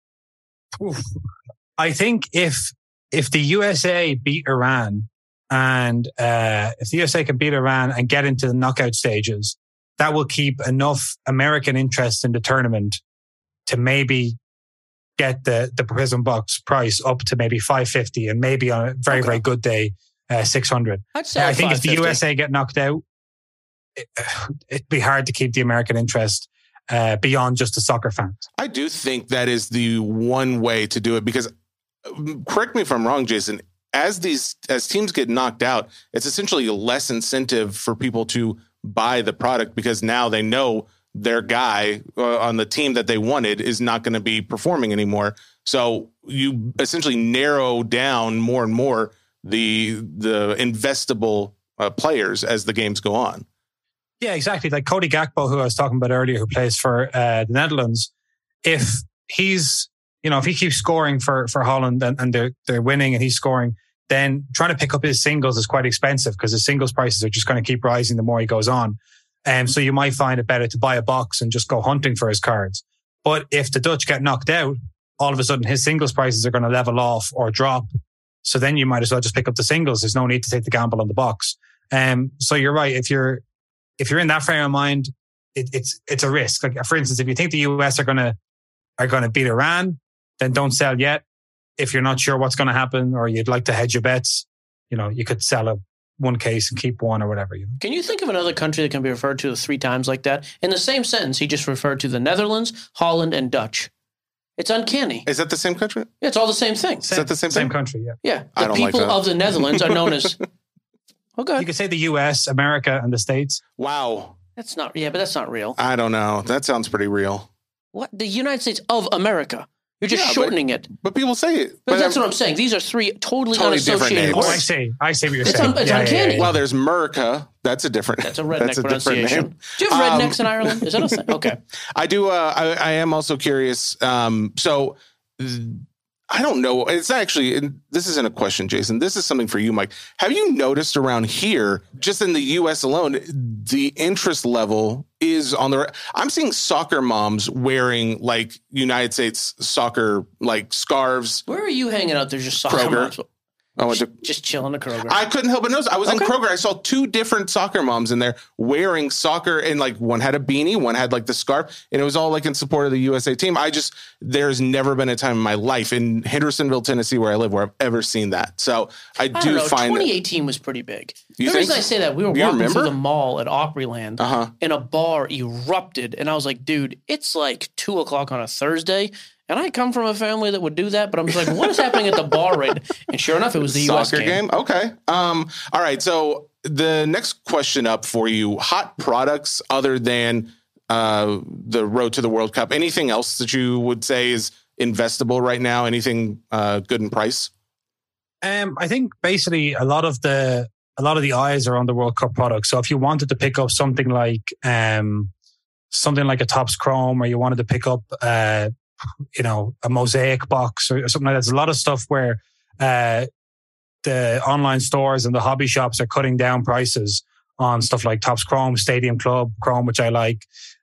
Oof. I think if the USA beat Iran and if the USA can beat Iran and get into the knockout stages, that will keep enough American interest in the tournament to maybe get the Prism box price up to maybe $550 and maybe on a very, very good day, $600. I'd say I think if the USA get knocked out, it'd be hard to keep the American interest beyond just the soccer fans. I do think that is the one way to do it because, correct me if I'm wrong, Jason, as teams get knocked out, it's essentially less incentive for people to buy the product because now they know their guy on the team that they wanted is not going to be performing anymore. So you essentially narrow down more and more the investable players as the games go on. Yeah, exactly. Like Cody Gakpo, who I was talking about earlier, who plays for the Netherlands. If he's, if he keeps scoring for Holland and they're winning and he's scoring, then trying to pick up his singles is quite expensive because his singles prices are just going to keep rising the more he goes on. So you might find it better to buy a box and just go hunting for his cards. But if the Dutch get knocked out, all of a sudden his singles prices are going to level off or drop. So then you might as well just pick up the singles. There's no need to take the gamble on the box. So you're right. If you're in that frame of mind, it's a risk. Like, for instance, if you think the US are going to beat Iran, then don't sell yet. If you're not sure what's going to happen or you'd like to hedge your bets, you could sell one case and keep one or whatever. Can you think of another country that can be referred to 3 times like that? In the same sentence, he just referred to the Netherlands, Holland, and Dutch. It's uncanny. Is that the same country? Yeah, it's all the same thing. Is that the same country? Yeah. Yeah. The people of the Netherlands are known as... Okay. You could say the US, America, and the States. Wow. That's not... Yeah, but that's not real. I don't know. That sounds pretty real. What? The United States of America. You're just shortening it. But people say it. But that's what I'm saying. These are 3 totally unassociated words. Oh, I see what you're saying. It's uncanny. Yeah. Well, there's America. That's a different... That's a redneck pronunciation. Do you have rednecks in Ireland? Is that a thing? Okay. I do. I am also curious. So I don't know. It's actually... This isn't a question, Jason. This is something for you, Mike. Have you noticed around here, just in the U.S. alone, the interest level is on the... I'm seeing soccer moms wearing like United States soccer like scarves. Where are you hanging out? There's just soccer Kroger. moms. Just chilling at Kroger. I couldn't help but notice. I was in Kroger. I saw 2 different soccer moms in there wearing soccer, and like one had a beanie, one had like the scarf, and it was all like in support of the USA team. There's never been a time in my life in Hendersonville, Tennessee, where I live, where I've ever seen that. So I do find 2018 was pretty big. The reason I say that, we were walking through the mall at Opryland, and a bar erupted, and I was like, dude, it's like 2:00 on a Thursday. And I come from a family that would do that, but I'm just like, what is happening at the bar right now? And sure enough, it was the U.S. soccer game. Okay. All right. So the next question up for you, hot products other than the road to the World Cup. Anything else that you would say is investable right now? Anything good in price? I think basically a lot of the eyes are on the World Cup products. So if you wanted to pick up something like a Topps Chrome, or you wanted to pick up a Mosaic box or something like that. There's a lot of stuff where the online stores and the hobby shops are cutting down prices on stuff like Topps Chrome, Stadium Club Chrome, which I like,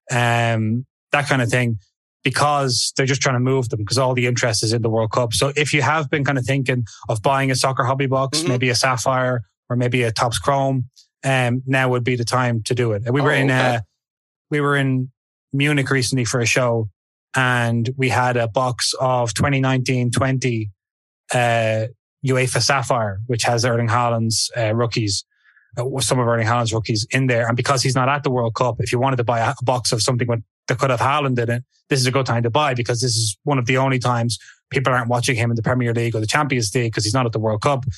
that kind of thing, because they're just trying to move them because all the interest is in the World Cup. So if you have been kind of thinking of buying a soccer hobby box, maybe a Sapphire or maybe a Topps Chrome, now would be the time to do it. We were in Munich recently for a show, and we had a box of 2019-20 UEFA Sapphire, which has Erling Haaland's rookies, some of Erling Haaland's rookies in there. And because he's not at the World Cup, if you wanted to buy a box of something that could have Haaland in it, this is a good time to buy, because this is one of the only times people aren't watching him in the Premier League or the Champions League because he's not at the World Cup.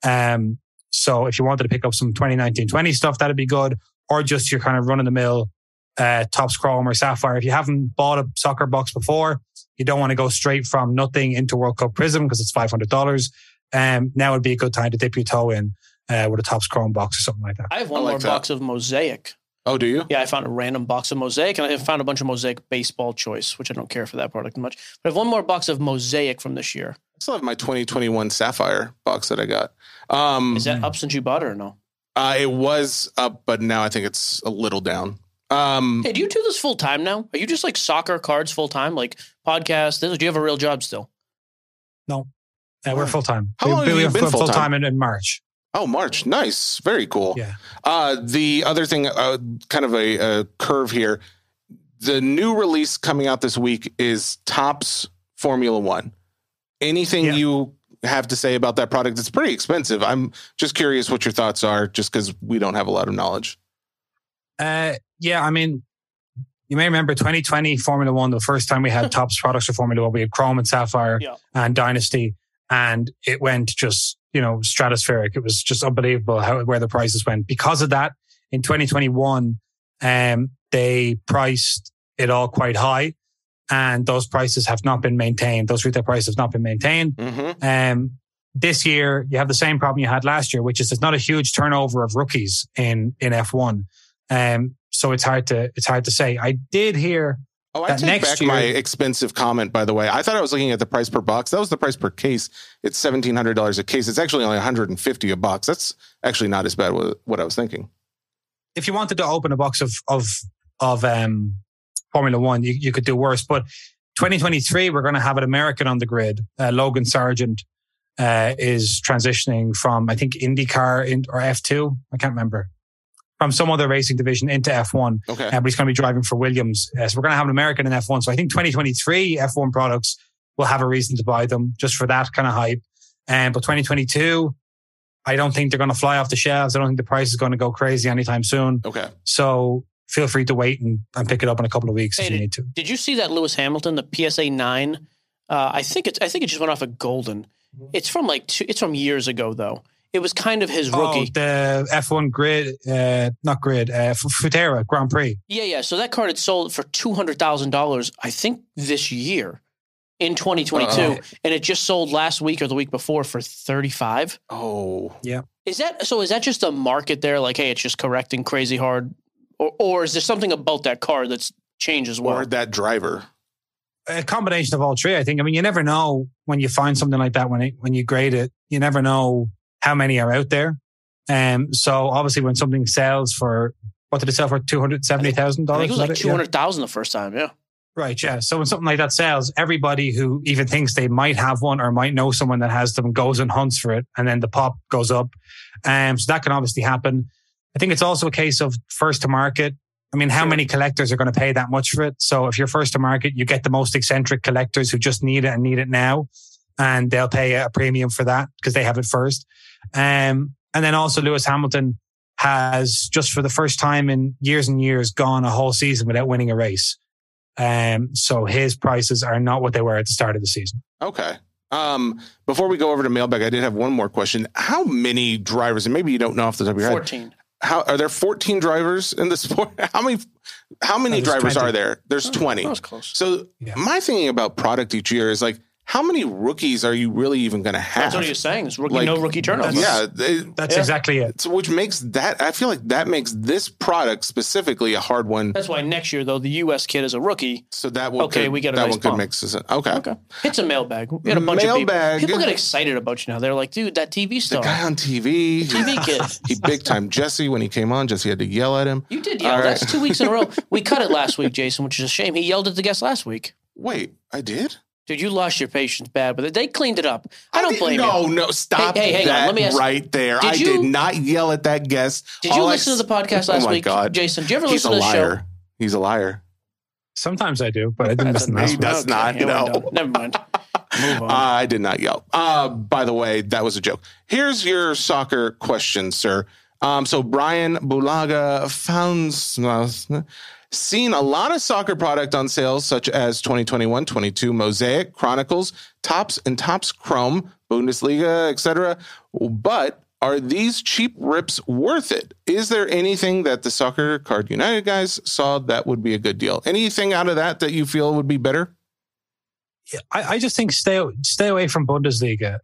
So if you wanted to pick up some 2019-20 stuff, that'd be good. Or just your kind of run-of-the-mill Topps Chrome or Sapphire. If you haven't bought a soccer box before, you don't want to go straight from nothing into World Cup Prism because it's $500. Now would be a good time to dip your toe in with a Topps Chrome box or something like that. I have one more box of Mosaic. Oh, do you? Yeah, I found a random box of Mosaic, and I found a bunch of Mosaic baseball choice, which I don't care for that product much. But I have one more box of Mosaic from this year. I still have my 2021 Sapphire box that I got. Is that up since you bought it or no? It was up, but now I think it's a little down. Hey, do you do this full time now? Are you just like soccer cards full time, like podcast? Do you have a real job still? No, we're full time. How long have you been full time in March? Oh, March. Nice. Very cool. Yeah. The other thing, kind of a curve here. The new release coming out this week is Topps Formula One. Anything you have to say about that product? It's pretty expensive. I'm just curious what your thoughts are, just because we don't have a lot of knowledge. Yeah, I mean, you may remember 2020 Formula One, the first time we had Topps products for Formula One. We had Chrome and Sapphire and Dynasty, and it went just, stratospheric. It was just unbelievable where the prices went. Because of that, in 2021, they priced it all quite high. And those prices have not been maintained. Those retail prices have not been maintained. This year, you have the same problem you had last year, which is there's not a huge turnover of rookies in F1. So it's hard to say. I did hear. Oh, I take back my expensive comment, by the way. I thought I was looking at the price per box. That was the price per case. It's $1,700 a case. It's actually only $150 a box. That's actually not as bad as what I was thinking. If you wanted to open a box of Formula One, you could do worse. But 2023, we're going to have an American on the grid. Logan Sargent is transitioning from, I think, IndyCar or F2. I can't remember. From some other racing division into F1. Okay. But he's going to be driving for Williams. So we're going to have an American in F1. So I think 2023 F1 products will have a reason to buy them just for that kind of hype. But 2022, I don't think they're going to fly off the shelves. I don't think the price is going to go crazy anytime soon. Okay. So feel free to wait and pick it up in a couple of weeks if you need to. Did you see that Lewis Hamilton, the PSA 9? I think it just went off a golden. It's from it's from years ago though. It was kind of his rookie. Oh, the F1 grid, not grid, Futera Grand Prix. Yeah. So that card had sold for $200,000, I think, this year in 2022, and it just sold last week or the week before for $35. Oh, yeah. Is that just a market there? Like, hey, it's just correcting crazy hard, or is there something about that card that's changed as well? Or that driver? A combination of all three, I think. I mean, you never know when you find something like that when you grade it. You never know how many are out there. So obviously when something sells for, what did it sell for? $270,000? I think it was like $200,000 the first time. Yeah. Right. Yeah. So when something like that sells, everybody who even thinks they might have one or might know someone that has them goes and hunts for it. And then the pop goes up. So that can obviously happen. I think it's also a case of first to market. I mean, how many collectors are going to pay that much for it? So if you're first to market, you get the most eccentric collectors who just need it and need it now. And they'll pay a premium for that because they have it first. And then also Lewis Hamilton has just for the first time in years and years gone a whole season without winning a race. So his prices are not what they were at the start of the season. Okay. Before we go over to mailbag, I did have one more question. How many drivers, and maybe you don't know off the top of your 14. head. Are there 14 drivers in the sport? How many drivers 20. are there? There's 20. That was close. So my thinking about product each year is like, how many rookies are you really even going to have? That's what you're saying. It's no rookie turnover. Yeah. That's exactly it. So which makes that, I feel like that makes this product specifically a hard one. That's why next year, though, the U.S. kid is a rookie. So that one we get a that nice one could bump. make sense. Okay. It's a mailbag. We had a bunch of Mailbag. people. People get excited about you now. They're like, dude, that TV star. The guy on TV. TV kid. He big time Jesse when he came on. Jesse had to yell at him. You did yell. That's 2 weeks in a row. We cut it last week, Jason, which is a shame. He yelled at the guest last week. Wait, I did? Dude, you lost your patience bad, but they cleaned it up. I don't blame you. No, stop hang that on. Let me ask, right there. I did not yell at that guest. Did you listen to the podcast last week? God. Jason, did you ever listen to the show? He's a liar. Sometimes I do, but I didn't listen to that. He does not. No. Never mind. Move on. I did not yell. By the way, that was a joke. Here's your soccer question, sir. So Brian Bulaga found... Seen a lot of soccer product on sales, such as 2021-22 Mosaic, Chronicles, Tops and Tops Chrome, Bundesliga, etc. But are these cheap rips worth it? Is there anything that the Soccer Card United guys saw that would be a good deal? Anything out of that you feel would be better? Yeah, I just think stay away from Bundesliga.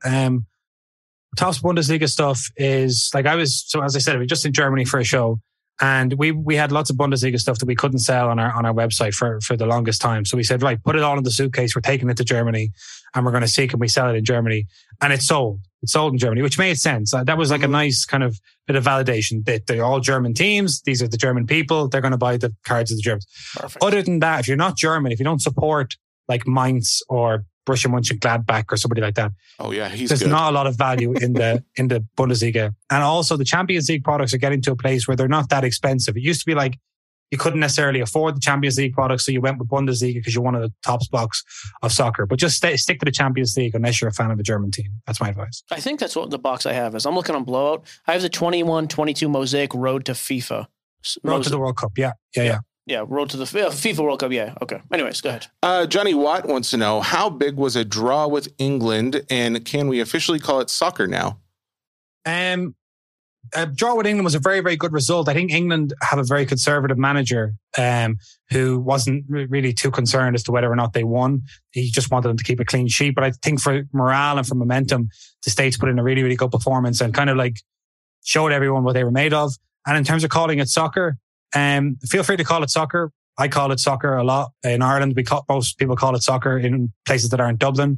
Tops Bundesliga stuff is like as I said, we were just in Germany for a show. And we had lots of Bundesliga stuff that we couldn't sell on our website for the longest time. So we said, right, put it all in the suitcase. We're taking it to Germany and we're going to see can we sell it in Germany. And it sold. It sold in Germany, which made sense. That was like a nice kind of bit of validation that they're all German teams. These are the German people. They're going to buy the cards of the Germans. Perfect. Other than that, if you're not German, if you don't support like Mainz or Borussia Mönchengladbach or somebody like that. Oh yeah, there's not a lot of value in the Bundesliga. And also the Champions League products are getting to a place where they're not that expensive. It used to be like you couldn't necessarily afford the Champions League products, so you went with Bundesliga because you're one of the top blocks of soccer. But just stick to the Champions League unless you're a fan of a German team. That's my advice. I think that's what the box I have is. I'm looking on Blowout. I have the 21-22 Mosaic Road to FIFA. Road to the World Cup. Yeah. Yeah, road to the FIFA World Cup. Yeah, okay. Anyways, go ahead. Johnny Watt wants to know, how big was a draw with England, and can we officially call it soccer now? draw with England was a very, very good result. I think England have a very conservative manager who wasn't really too concerned as to whether or not they won. He just wanted them to keep a clean sheet. But I think for morale and for momentum, the States put in a really, really good performance and kind of like showed everyone what they were made of. And in terms of calling it soccer, feel free to call it soccer. I call it soccer a lot. In Ireland, most people call it soccer in places that aren't Dublin.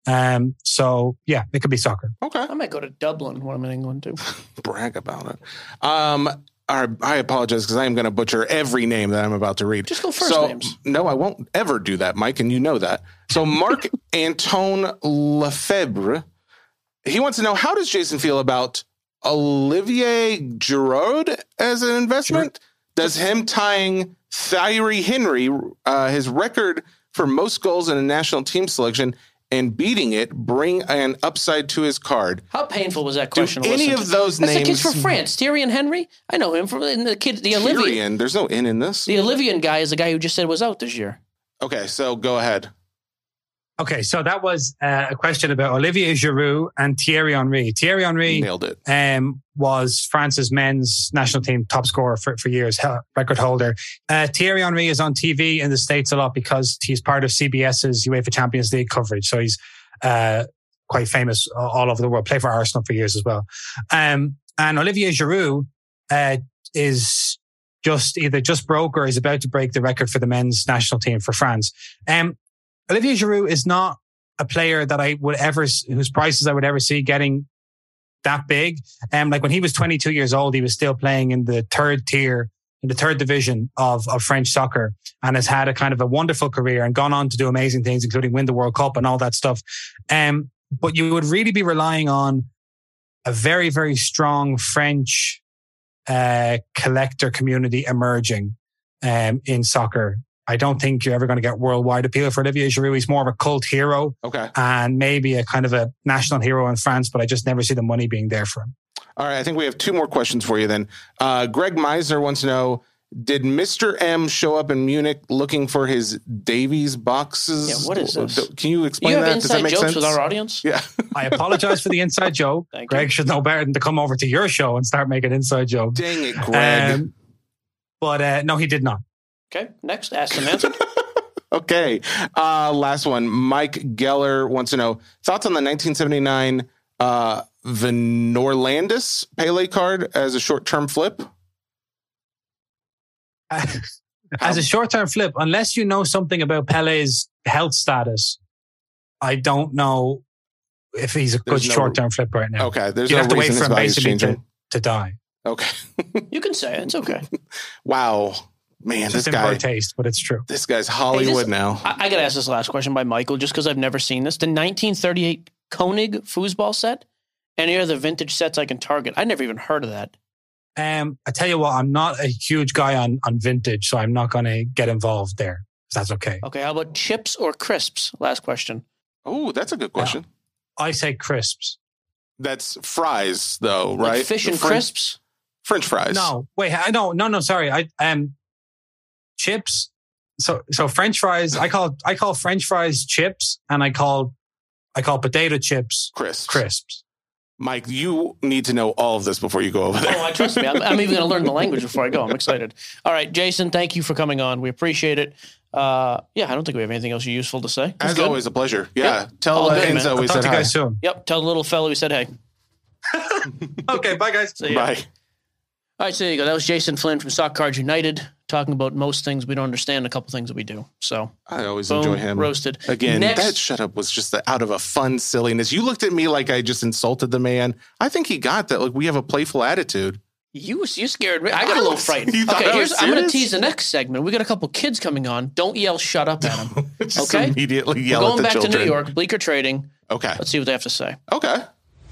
So yeah, it could be soccer. Okay. I might go to Dublin when I'm in England too. Brag about it. I apologize because I am going to butcher every name that I'm about to read. Just go first names. No, I won't ever do that, Mike, and you know that. So Marc Antoine Lefebvre, he wants to know, how does Jason feel about Olivier Giroud as an investment? Does him tying Thierry Henry, his record for most goals in a national team selection, and beating it, bring an upside to his card? How painful was that question? Any of those names? That's the kids from France. Thierry and Henry. I know him from the Olivier. There's no N in this. The Olivier guy is the guy who just said was out this year. Okay, so go ahead. Okay, so that was a question about Olivier Giroud and Thierry Henry. Thierry Henry Nailed it. Was France's men's national team top scorer for years, record holder. Thierry Henry is on TV in the States a lot because he's part of CBS's UEFA Champions League coverage. So he's quite famous all over the world. Played for Arsenal for years as well. And Olivier Giroud is just broke or is about to break the record for the men's national team for France. Olivier Giroud is not a player that whose prices I would ever see getting that big. Like when he was 22 years old, he was still playing in the third tier, in the third division of French soccer, and has had a kind of a wonderful career and gone on to do amazing things, including win the World Cup and all that stuff. But you would really be relying on a very, very strong French collector community emerging in soccer. I don't think you're ever going to get worldwide appeal for Olivier Giroud. He's more of a cult hero. Okay. And maybe a kind of a national hero in France, but I just never see the money being there for him. All right. I think we have two more questions for you then. Greg Meisner wants to know, did Mr. M show up in Munich looking for his Davies boxes? Yeah, what is this? Can you explain that? Does that make sense? With our audience? Yeah. I apologize for the inside joke. Greg should know better than to come over to your show and start making inside jokes. Dang it, Greg. But no, he did not. Okay, next, asked and answered. Okay, last one. Mike Geller wants to know, thoughts on the 1979 Norlandis Pele card as a short-term flip? As a short-term flip, unless you know something about Pele's health status, I don't know if he's a good short-term flip right now. Okay, there's you no have to wait reason for him his body's basically changing. to die. Okay. You can say it. It's okay. Wow. Man, it's just this guy. in poor taste, but it's true. This guy's Hollywood now. I got to ask this last question by Michael, just because I've never seen this. The 1938 Koenig foosball set? Any other vintage sets I can target? I never even heard of that. I tell you what, I'm not a huge guy on vintage, so I'm not going to get involved there. If that's okay. Okay, how about chips or crisps? Last question. Oh, that's a good question. I say crisps. That's fries, though, right? Like fish and crisps? French fries. No, wait, no, sorry. Chips. So French fries. I call French fries chips, and I call potato chips crisps. Mike, you need to know all of this before you go over there. Oh, trust me. I'm even going to learn the language before I go. I'm excited. All right, Jason, thank you for coming on. We appreciate it. I don't think we have anything else useful to say. As always, a pleasure. Yeah. Yep. Tell Enzo we said hi. Guys soon. Yep. Tell the little fellow we said hey. Okay, bye, guys. Bye. All right, so there you go. That was Jason Flynn from Sock Cards United, talking about most things we don't understand, a couple things that we do. So I always enjoy him. Roasted. Again, that shut up was just out of a fun silliness. You looked at me like I just insulted the man. I think he got that. Like, we have a playful attitude. You scared me. I got a little frightened. Okay, I'm going to tease the next segment. We got a couple kids coming on. Don't yell "shut up" at them. Okay, immediately yell at the children. We're going back to New York. Bleecker Trading. Okay, let's see what they have to say. Okay.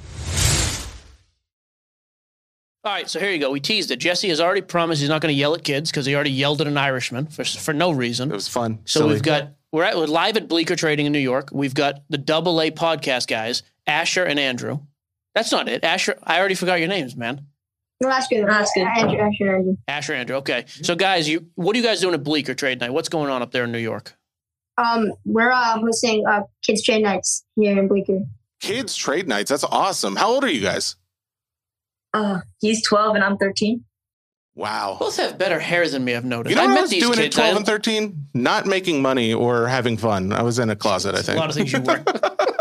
All right, so here you go. We teased it. Jesse has already promised he's not going to yell at kids because he already yelled at an Irishman for no reason. It was fun. So we're live at Bleecker Trading in New York. We've got the AA podcast guys, Asher and Andrew. That's not it. Asher, I already forgot your names, man. No, that's good. Asher, Andrew. Okay. So guys, what are you guys doing at Bleecker Trade Night? What's going on up there in New York? We're hosting kids trade nights here in Bleecker. Kids trade nights. That's awesome. How old are you guys? He's 12 and I'm 13. Wow. Both have better hair than me, I've noticed. You know I what I met was these doing kids. at 12 and 13? Not making money or having fun. I was in a closet, I think. A lot of things you were.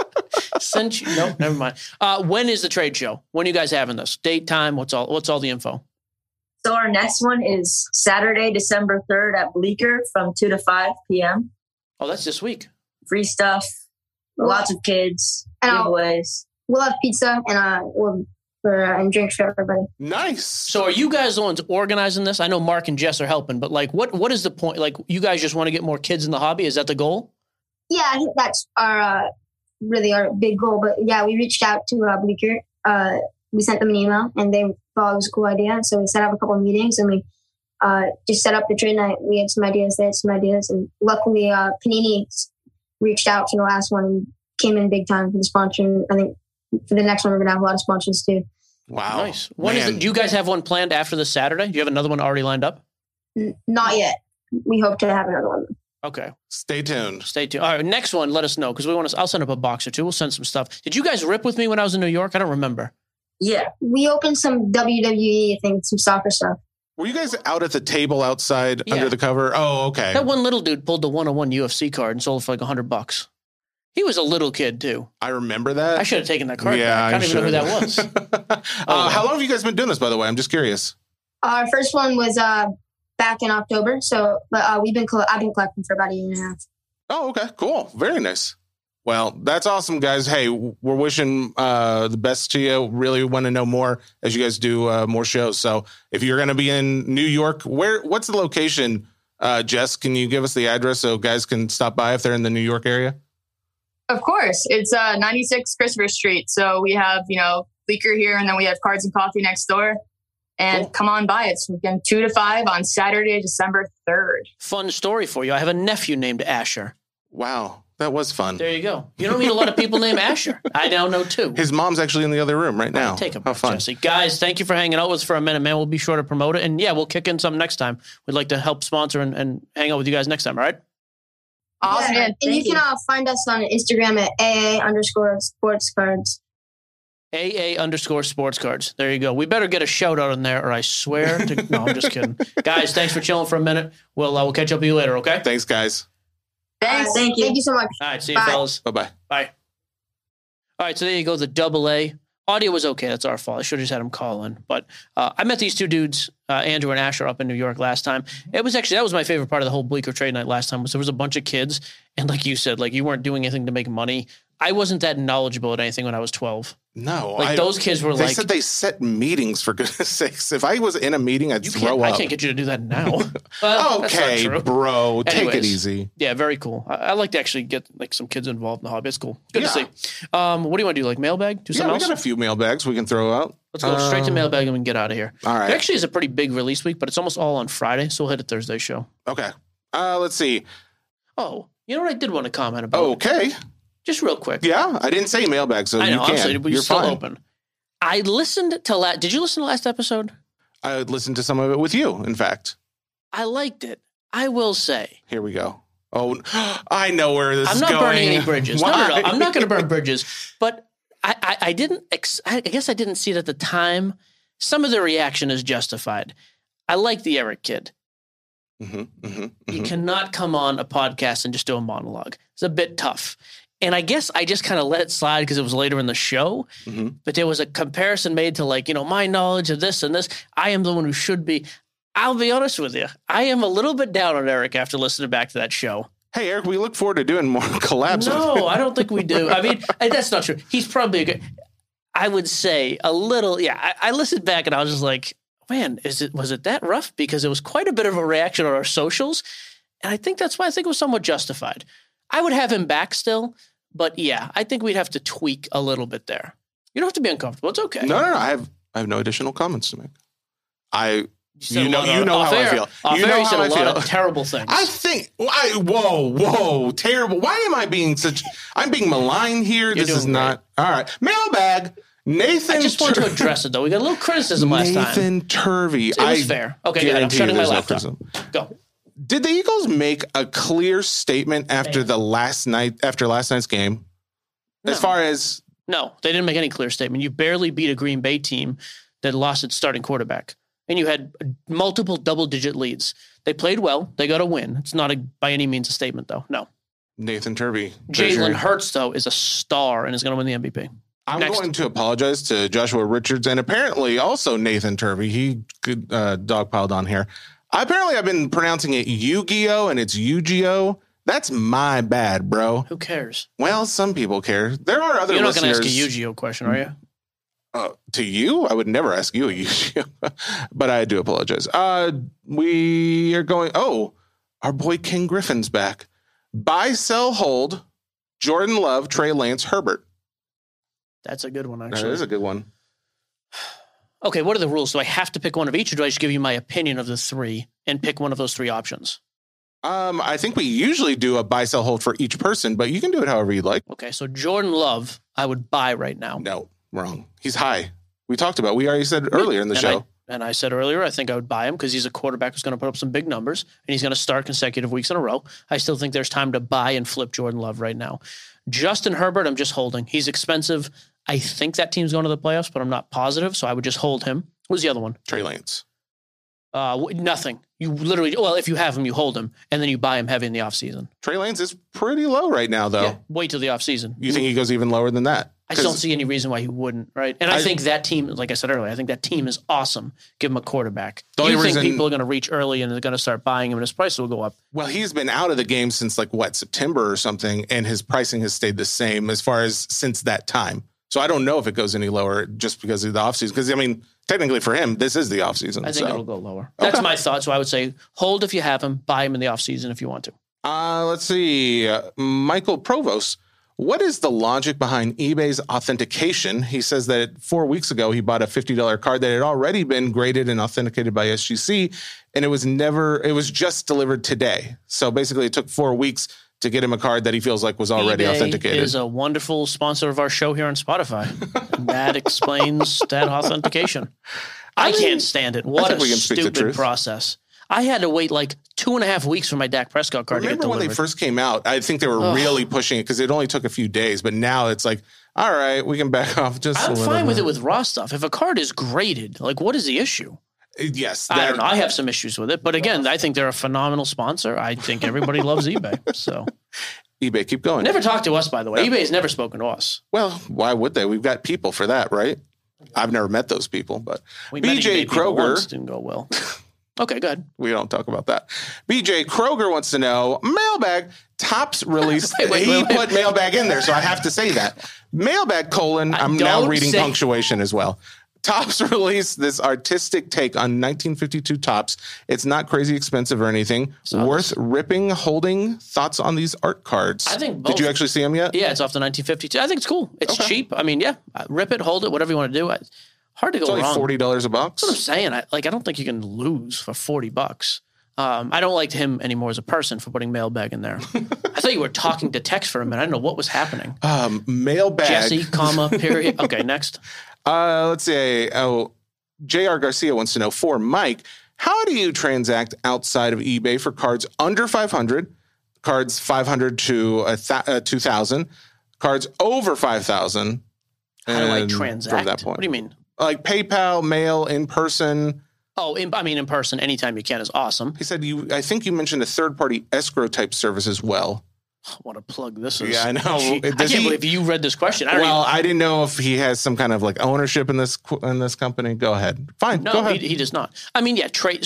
No, never mind. When is the trade show? When are you guys having this? Date, time? What's all the info? So our next one is Saturday, December 3rd at Bleecker from 2 to 5 p.m. Oh, that's this week. Free stuff, lots of kids, And giveaways. we'll have pizza and drinks for everybody. Nice. So are you guys the ones organizing this? I know Mark and Jess are helping, but like, what is the point? Like, you guys just want to get more kids in the hobby? Is that the goal? Yeah, I think that's our really our big goal. But yeah, we reached out to Bleecker. We sent them an email, and they thought it was a cool idea. So we set up a couple of meetings, and we just set up the trade night. We had some ideas, they had some ideas, and luckily Panini reached out for the last one and came in big time for the sponsor. I think for the next one, we're gonna have a lot of sponsors too. Wow. Nice. When is it? Do you guys have one planned after this Saturday? Do you have another one already lined up? Not yet. We hope to have another one. Okay. Stay tuned. Stay tuned. All right, next one, let us know, because I'll send up a box or two. We'll send some stuff. Did you guys rip with me when I was in New York? I don't remember. Yeah. We opened some WWE, I think, some soccer stuff. Were you guys out at the table outside Yeah. under the cover? Oh, okay. That one little dude pulled the 101 UFC card and sold it for like $100. He was a little kid too. I remember that. I should have taken that card Yeah, back. I don't even know who that was. How long have you guys been doing this, by the way? I'm just curious. Our first one was back in October, so but I've been collecting for about a year and a half. Oh, okay. Cool. Very nice. Well, that's awesome, guys. Hey, we're wishing the best to you. Really want to know more as you guys do more shows. So if you're going to be in New York, what's the location? Jess, can you give us the address so guys can stop by if they're in the New York area? Of course. It's 96 Christopher Street. So we have, Bleecker here, and then we have Cards and Coffee next door. And Cool. Come on by. It's weekend 2 to 5 on Saturday, December 3rd. Fun story for you. I have a nephew named Asher. Wow, that was fun. There you go. You don't meet a lot of people named Asher. I now know two. His mom's actually in the other room right now. Take a How breath, fun. Jesse. Guys, thank you for hanging out with us for a minute, man. We'll be sure to promote it. And yeah, we'll kick in something next time. We'd like to help sponsor and hang out with you guys next time, all right? Awesome, Yeah, man. and you Thank can find us on Instagram at AA_sportscards. AA_sports cards. There you go. We better get a shout out in there, or I swear to. No, I'm just kidding. Guys, thanks for chilling for a minute. We'll catch up with you later, okay? Thanks, guys. Thanks. Thank you. Thank you so much. All right, see you, Bye. fellas. Bye-bye. Bye. All right, so there you go, the AA. Audio was okay. That's our fault. I should have just had him call in. But I met these two dudes, Andrew and Asher, up in New York last time. That was my favorite part of the whole Bleecker trade night last time. Was there was a bunch of kids, and like you said, like you weren't doing anything to make money. I wasn't that knowledgeable at anything when I was 12. No. Those kids were They like, said they set meetings, for goodness sakes. If I was in a meeting, I'd throw I up. can't get you to do that now. Well, that's not Okay, true. bro. Take it Anyways. easy. Yeah, very cool. I like to actually get like some kids involved in the hobby. It's cool. Good Yeah. to see. What do you want to do? Like mailbag? Do Yeah, something we else? got a few mailbags we can throw out. Let's go straight to mailbag and we can get out of here. All right. It actually is a pretty big release week, but it's almost all on Friday, so we'll hit a Thursday show. Okay. Let's see. Oh, you know what I did want to comment about? Okay. Just real quick. Yeah, I didn't say mailbag, so I know, you can. honestly, but You're you're still fine. open. I listened to Did you listen to last episode? I listened to some of it with you, in fact. I liked it. I will say. Here we go. Oh, I know where this I'm is not going. burning any bridges. No. Why? I'm not going to burn bridges. But I didn't. I guess I didn't see it at the time. Some of the reaction is justified. I like the Eric kid. You cannot come on a podcast and just do a monologue. It's a bit tough. And I guess I just kind of let it slide because it was later in the show. But there was a comparison made to my knowledge of this and this. I am the one who should be. I'll be honest with you. I am a little bit down on Eric after listening back to that show. Hey, Eric, we look forward to doing more collabs. No, I don't think we do. I mean, that's not true. He's probably a good, I would say a little, yeah. I listened back and I was just like, man, was it that rough? Because it was quite a bit of a reaction on our socials. And I think that's why I think it was somewhat justified. I would have him back still, but yeah, I think we'd have to tweak a little bit there. You don't have to be uncomfortable. It's okay. No. I have no additional comments to make. You know off how I air. feel. Off You air, know you said how a I lot feel. of terrible things. I think. Whoa, terrible. Why am I being such? I'm being maligned here. This is doing not all right. Mailbag. Nathan. I just want to address it though. We got a little criticism last time. Nathan Turvey. It was fair. Okay, good. I'm guarantee shutting my there's no laptop. criticism. Go. Did the Eagles make a clear statement after last night's game? No. As far as No, they didn't make any clear statement. You barely beat a Green Bay team that lost its starting quarterback. And you had multiple double-digit leads. They played well. They got a win. It's not by any means a statement, though. No. Nathan Turvey. Jalen Hurts, though, is a star and is going to win the MVP. I'm going to apologize to Joshua Richards and apparently also Nathan Turvey. He dogpiled on here. Apparently, I've been pronouncing it Yu-Gi-Oh! And it's Yu-Gi-Oh! That's my bad, bro. Who cares? Well, some people care. There are other listeners. You're not going to ask a Yu-Gi-Oh! Question, are you? To you? I would never ask you a Yu-Gi-Oh! But I do apologize. We are going... Oh, our boy King Griffin's back. Buy, sell, hold, Jordan Love, Trey Lance, Herbert. That's a good one, actually. That is a good one. Okay, what are the rules? Do I have to pick one of each, or do I just give you my opinion of the three and pick one of those three options? I think we usually do a buy, sell, hold for each person, but you can do it however you'd like. Okay, so Jordan Love, I would buy right now. No, wrong. He's high. We talked about. We already said earlier in the show. I said earlier, I think I would buy him because he's a quarterback who's going to put up some big numbers, and he's going to start consecutive weeks in a row. I still think there's time to buy and flip Jordan Love right now. Justin Herbert, I'm just holding. He's expensive. I think that team's going to the playoffs, but I'm not positive, so I would just hold him. Who's the other one? Trey Lance. Nothing. You literally, well, if you have him, you hold him, and then you buy him heavy in the offseason. Trey Lance is pretty low right now, though. Yeah, wait till the offseason. You think he goes even lower than that? I just don't see any reason why he wouldn't, right? And I think that team, like I said earlier, I think that team is awesome. Give him a quarterback. Do you think people are going to reach early and they're going to start buying him and his price will go up? Well, he's been out of the game since September or something, and his pricing has stayed the same as far as since that time. So I don't know if it goes any lower just because of the offseason. Because, I mean, technically for him, this is the offseason. I think it'll go lower. Okay. That's my thought. So I would say hold if you have him, buy him in the offseason if you want to. Let's see. Michael Provost. What is the logic behind eBay's authentication? He says that 4 weeks ago, he bought a $50 card that had already been graded and authenticated by SGC, and it was just delivered today. So basically it took 4 weeks to get him a card that he feels like was already authenticated. eBay is a wonderful sponsor of our show here on Spotify. And that explains that authentication. I can't stand it. What a stupid process. I had to wait like 2.5 weeks for my Dak Prescott card to get delivered. Remember when they first came out? I think they were really pushing it because it only took a few days. But now it's like, all right, we can back off just a little bit. I'm fine with it with raw stuff. If a card is graded, like what is the issue? Yes. I don't know. I have some issues with it. But again, I think they're a phenomenal sponsor. I think everybody loves eBay. So eBay, keep going. Never talked to us, by the way. eBay has never spoken to us. Well, why would they? We've got people for that, right? I've never met those people, but BJ Kroger didn't go well. Okay, good. We don't talk about that. BJ Kroger wants to know, mailbag, Topps released. He put mailbag in there, so I have to say that. Mailbag, I'm now reading punctuation as well. Topps released this artistic take on 1952 Topps. It's not crazy expensive or anything. Worth ripping, holding. Thoughts on these art cards? I think both. Did you actually see them yet? Yeah, it's off the 1952. I think it's cool. It's cheap. I mean, yeah, rip it, hold it, whatever you want to do. Hard to go wrong. It's only $40 a box. That's what I'm saying. I don't think you can lose for $40. I don't like him anymore as a person for putting mailbag in there. I thought you were talking to text for a minute. I didn't know what was happening. Mailbag. Jesse, comma, period. Okay, next. Let's see. J.R. Garcia wants to know, for Mike, how do you transact outside of eBay for cards under 500, cards 500 to 2,000, cards over 5,000? How do I transact? From that point. What do you mean? Like PayPal, mail, in person. Oh, in person, anytime you can is awesome. He said I think you mentioned a third-party escrow type service as well. What a plug this is. Yeah, I know. I can't believe you read this question. I didn't know if he has some kind of like ownership in this company. Go ahead. Fine. No, go ahead. He does not. I mean, yeah, trade.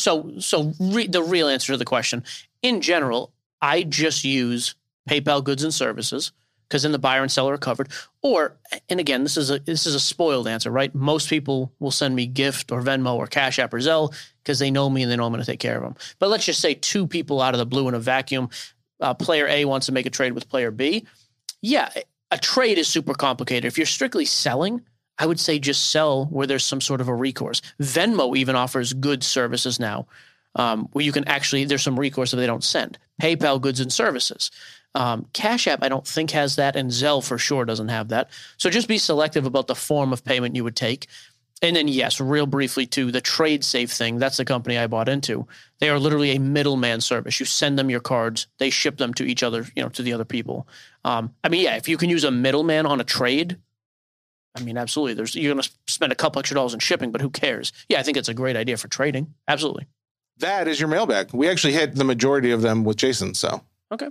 The real answer to the question, in general, I just use PayPal goods and services because then the buyer and seller are covered. Or, and again, this is a spoiled answer, right? Most people will send me Gift or Venmo or Cash App or Zelle because they know me and they know I'm going to take care of them. But let's just say two people out of the blue in a vacuum. Player A wants to make a trade with player B. Yeah, a trade is super complicated. If you're strictly selling, I would say just sell where there's some sort of a recourse. Venmo even offers good services now where you can actually, there's some recourse if they don't send. PayPal goods and services. Cash App, I don't think has that, and Zelle for sure doesn't have that. So just be selective about the form of payment you would take. And then, yes, real briefly too, the Trade Safe thing, that's the company I bought into. They are literally a middleman service. You send them your cards, they ship them to each other, to the other people. I mean, yeah, if you can use a middleman on a trade, I mean, absolutely. You're going to spend a couple extra dollars in shipping, but who cares? Yeah, I think it's a great idea for trading. Absolutely. That is your mailbag. We actually hit the majority of them with Jason. So okay.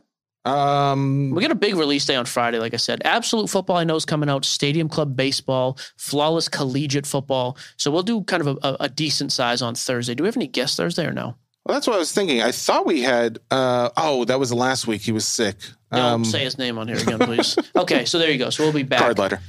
We got a big release day on Friday, like I said. Absolute Football I know is coming out. Stadium Club Baseball, Flawless Collegiate Football. So we'll do kind of a decent size on Thursday. Do we have any guests Thursday or no? Well, that's what I was thinking. I thought we had. That was last week. He was sick. Don't say his name on here again, please. Okay, so there you go. So we'll be back. Card letter.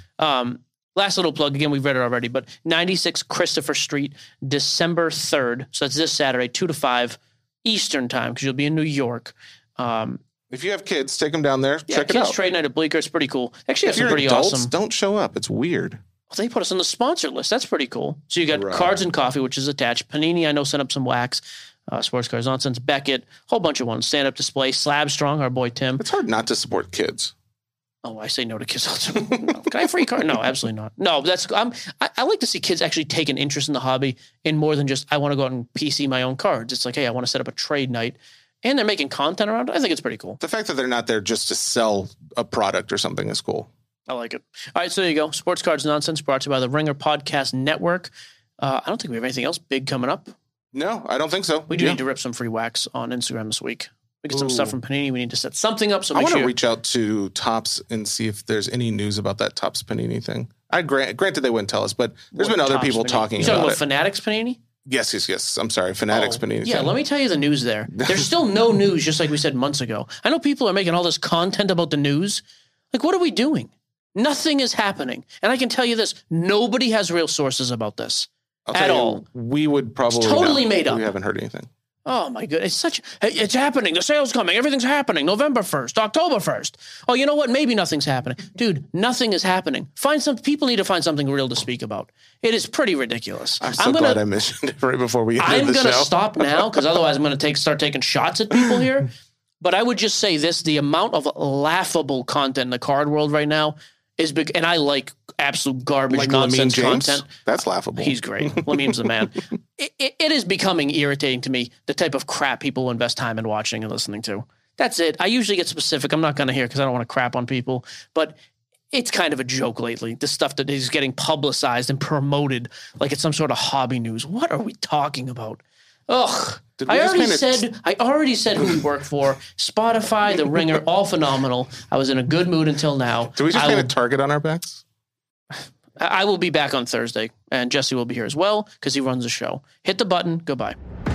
Last little plug. Again, we've read it already, but 96 Christopher Street, December 3rd. So that's this Saturday, 2 to 5 Eastern time, because you'll be in New York. If you have kids, take them down there. Check it kids out. trade night at Bleecker. It's pretty cool. Actually, have If some you're pretty adults, awesome. don't show up. It's weird. Well, they put us on the sponsor list. That's pretty cool. So you got Cards and Coffee, which is attached. Panini, I know, sent up some wax. Sports Cards Nonsense, Beckett, whole bunch of ones. Stand Up Display, Slab Strong, our boy Tim. It's hard not to support kids. Oh, I say no to kids all the time. No. Can I have free card? No, absolutely not. No, I like to see kids actually take an interest in the hobby in more than just, I want to go out and PC my own cards. It's like, hey, I want to set up a trade night. And they're making content around it. I think it's pretty cool. The fact that they're not there just to sell a product or something is cool. I like it. All right, so there you go. Sports Cards Nonsense brought to you by the Ringer Podcast Network. I don't think we have anything else big coming up. No, I don't think so. We do need to rip some free wax on Instagram this week. We get some stuff from Panini. We need to set something up. So I want to reach out to Topps and see if there's any news about that Topps Panini thing. Granted, they wouldn't tell us, but there's been other people talking about it. You talking about Fanatics Panini? Yes. I'm sorry. Fanatics Panini. Yeah, let me tell you the news there. There's still no news, just like we said months ago. I know people are making all this content about the news. Like, what are we doing? Nothing is happening. And I can tell you this, nobody has real sources about this at all. We would probably it's totally made up. We haven't heard anything. Oh my goodness. It's happening. The sale's coming. Everything's happening. November 1st, October 1st. Oh, you know what? Maybe nothing's happening. Dude, nothing is happening. People need to find something real to speak about. It is pretty ridiculous. I'm so glad I mentioned it right before we ended the show. I'm going to stop now because otherwise I'm going to start taking shots at people here. But I would just say this, the amount of laughable content in the card world right now is big, and I like absolute garbage nonsense content. That's laughable. He's great. Lameem's the man. It is becoming irritating to me, the type of crap people invest time in watching and listening to. That's it. I usually get specific. I'm not going to hear because I don't want to crap on people, but it's kind of a joke lately. The stuff that is getting publicized and promoted like it's some sort of hobby news. What are we talking about? Ugh. I already said who we work for. Spotify, The Ringer, all phenomenal. I was in a good mood until now. Do we just paint a target on our backs? I will be back on Thursday, and Jesse will be here as well because he runs the show. Hit the button. Goodbye.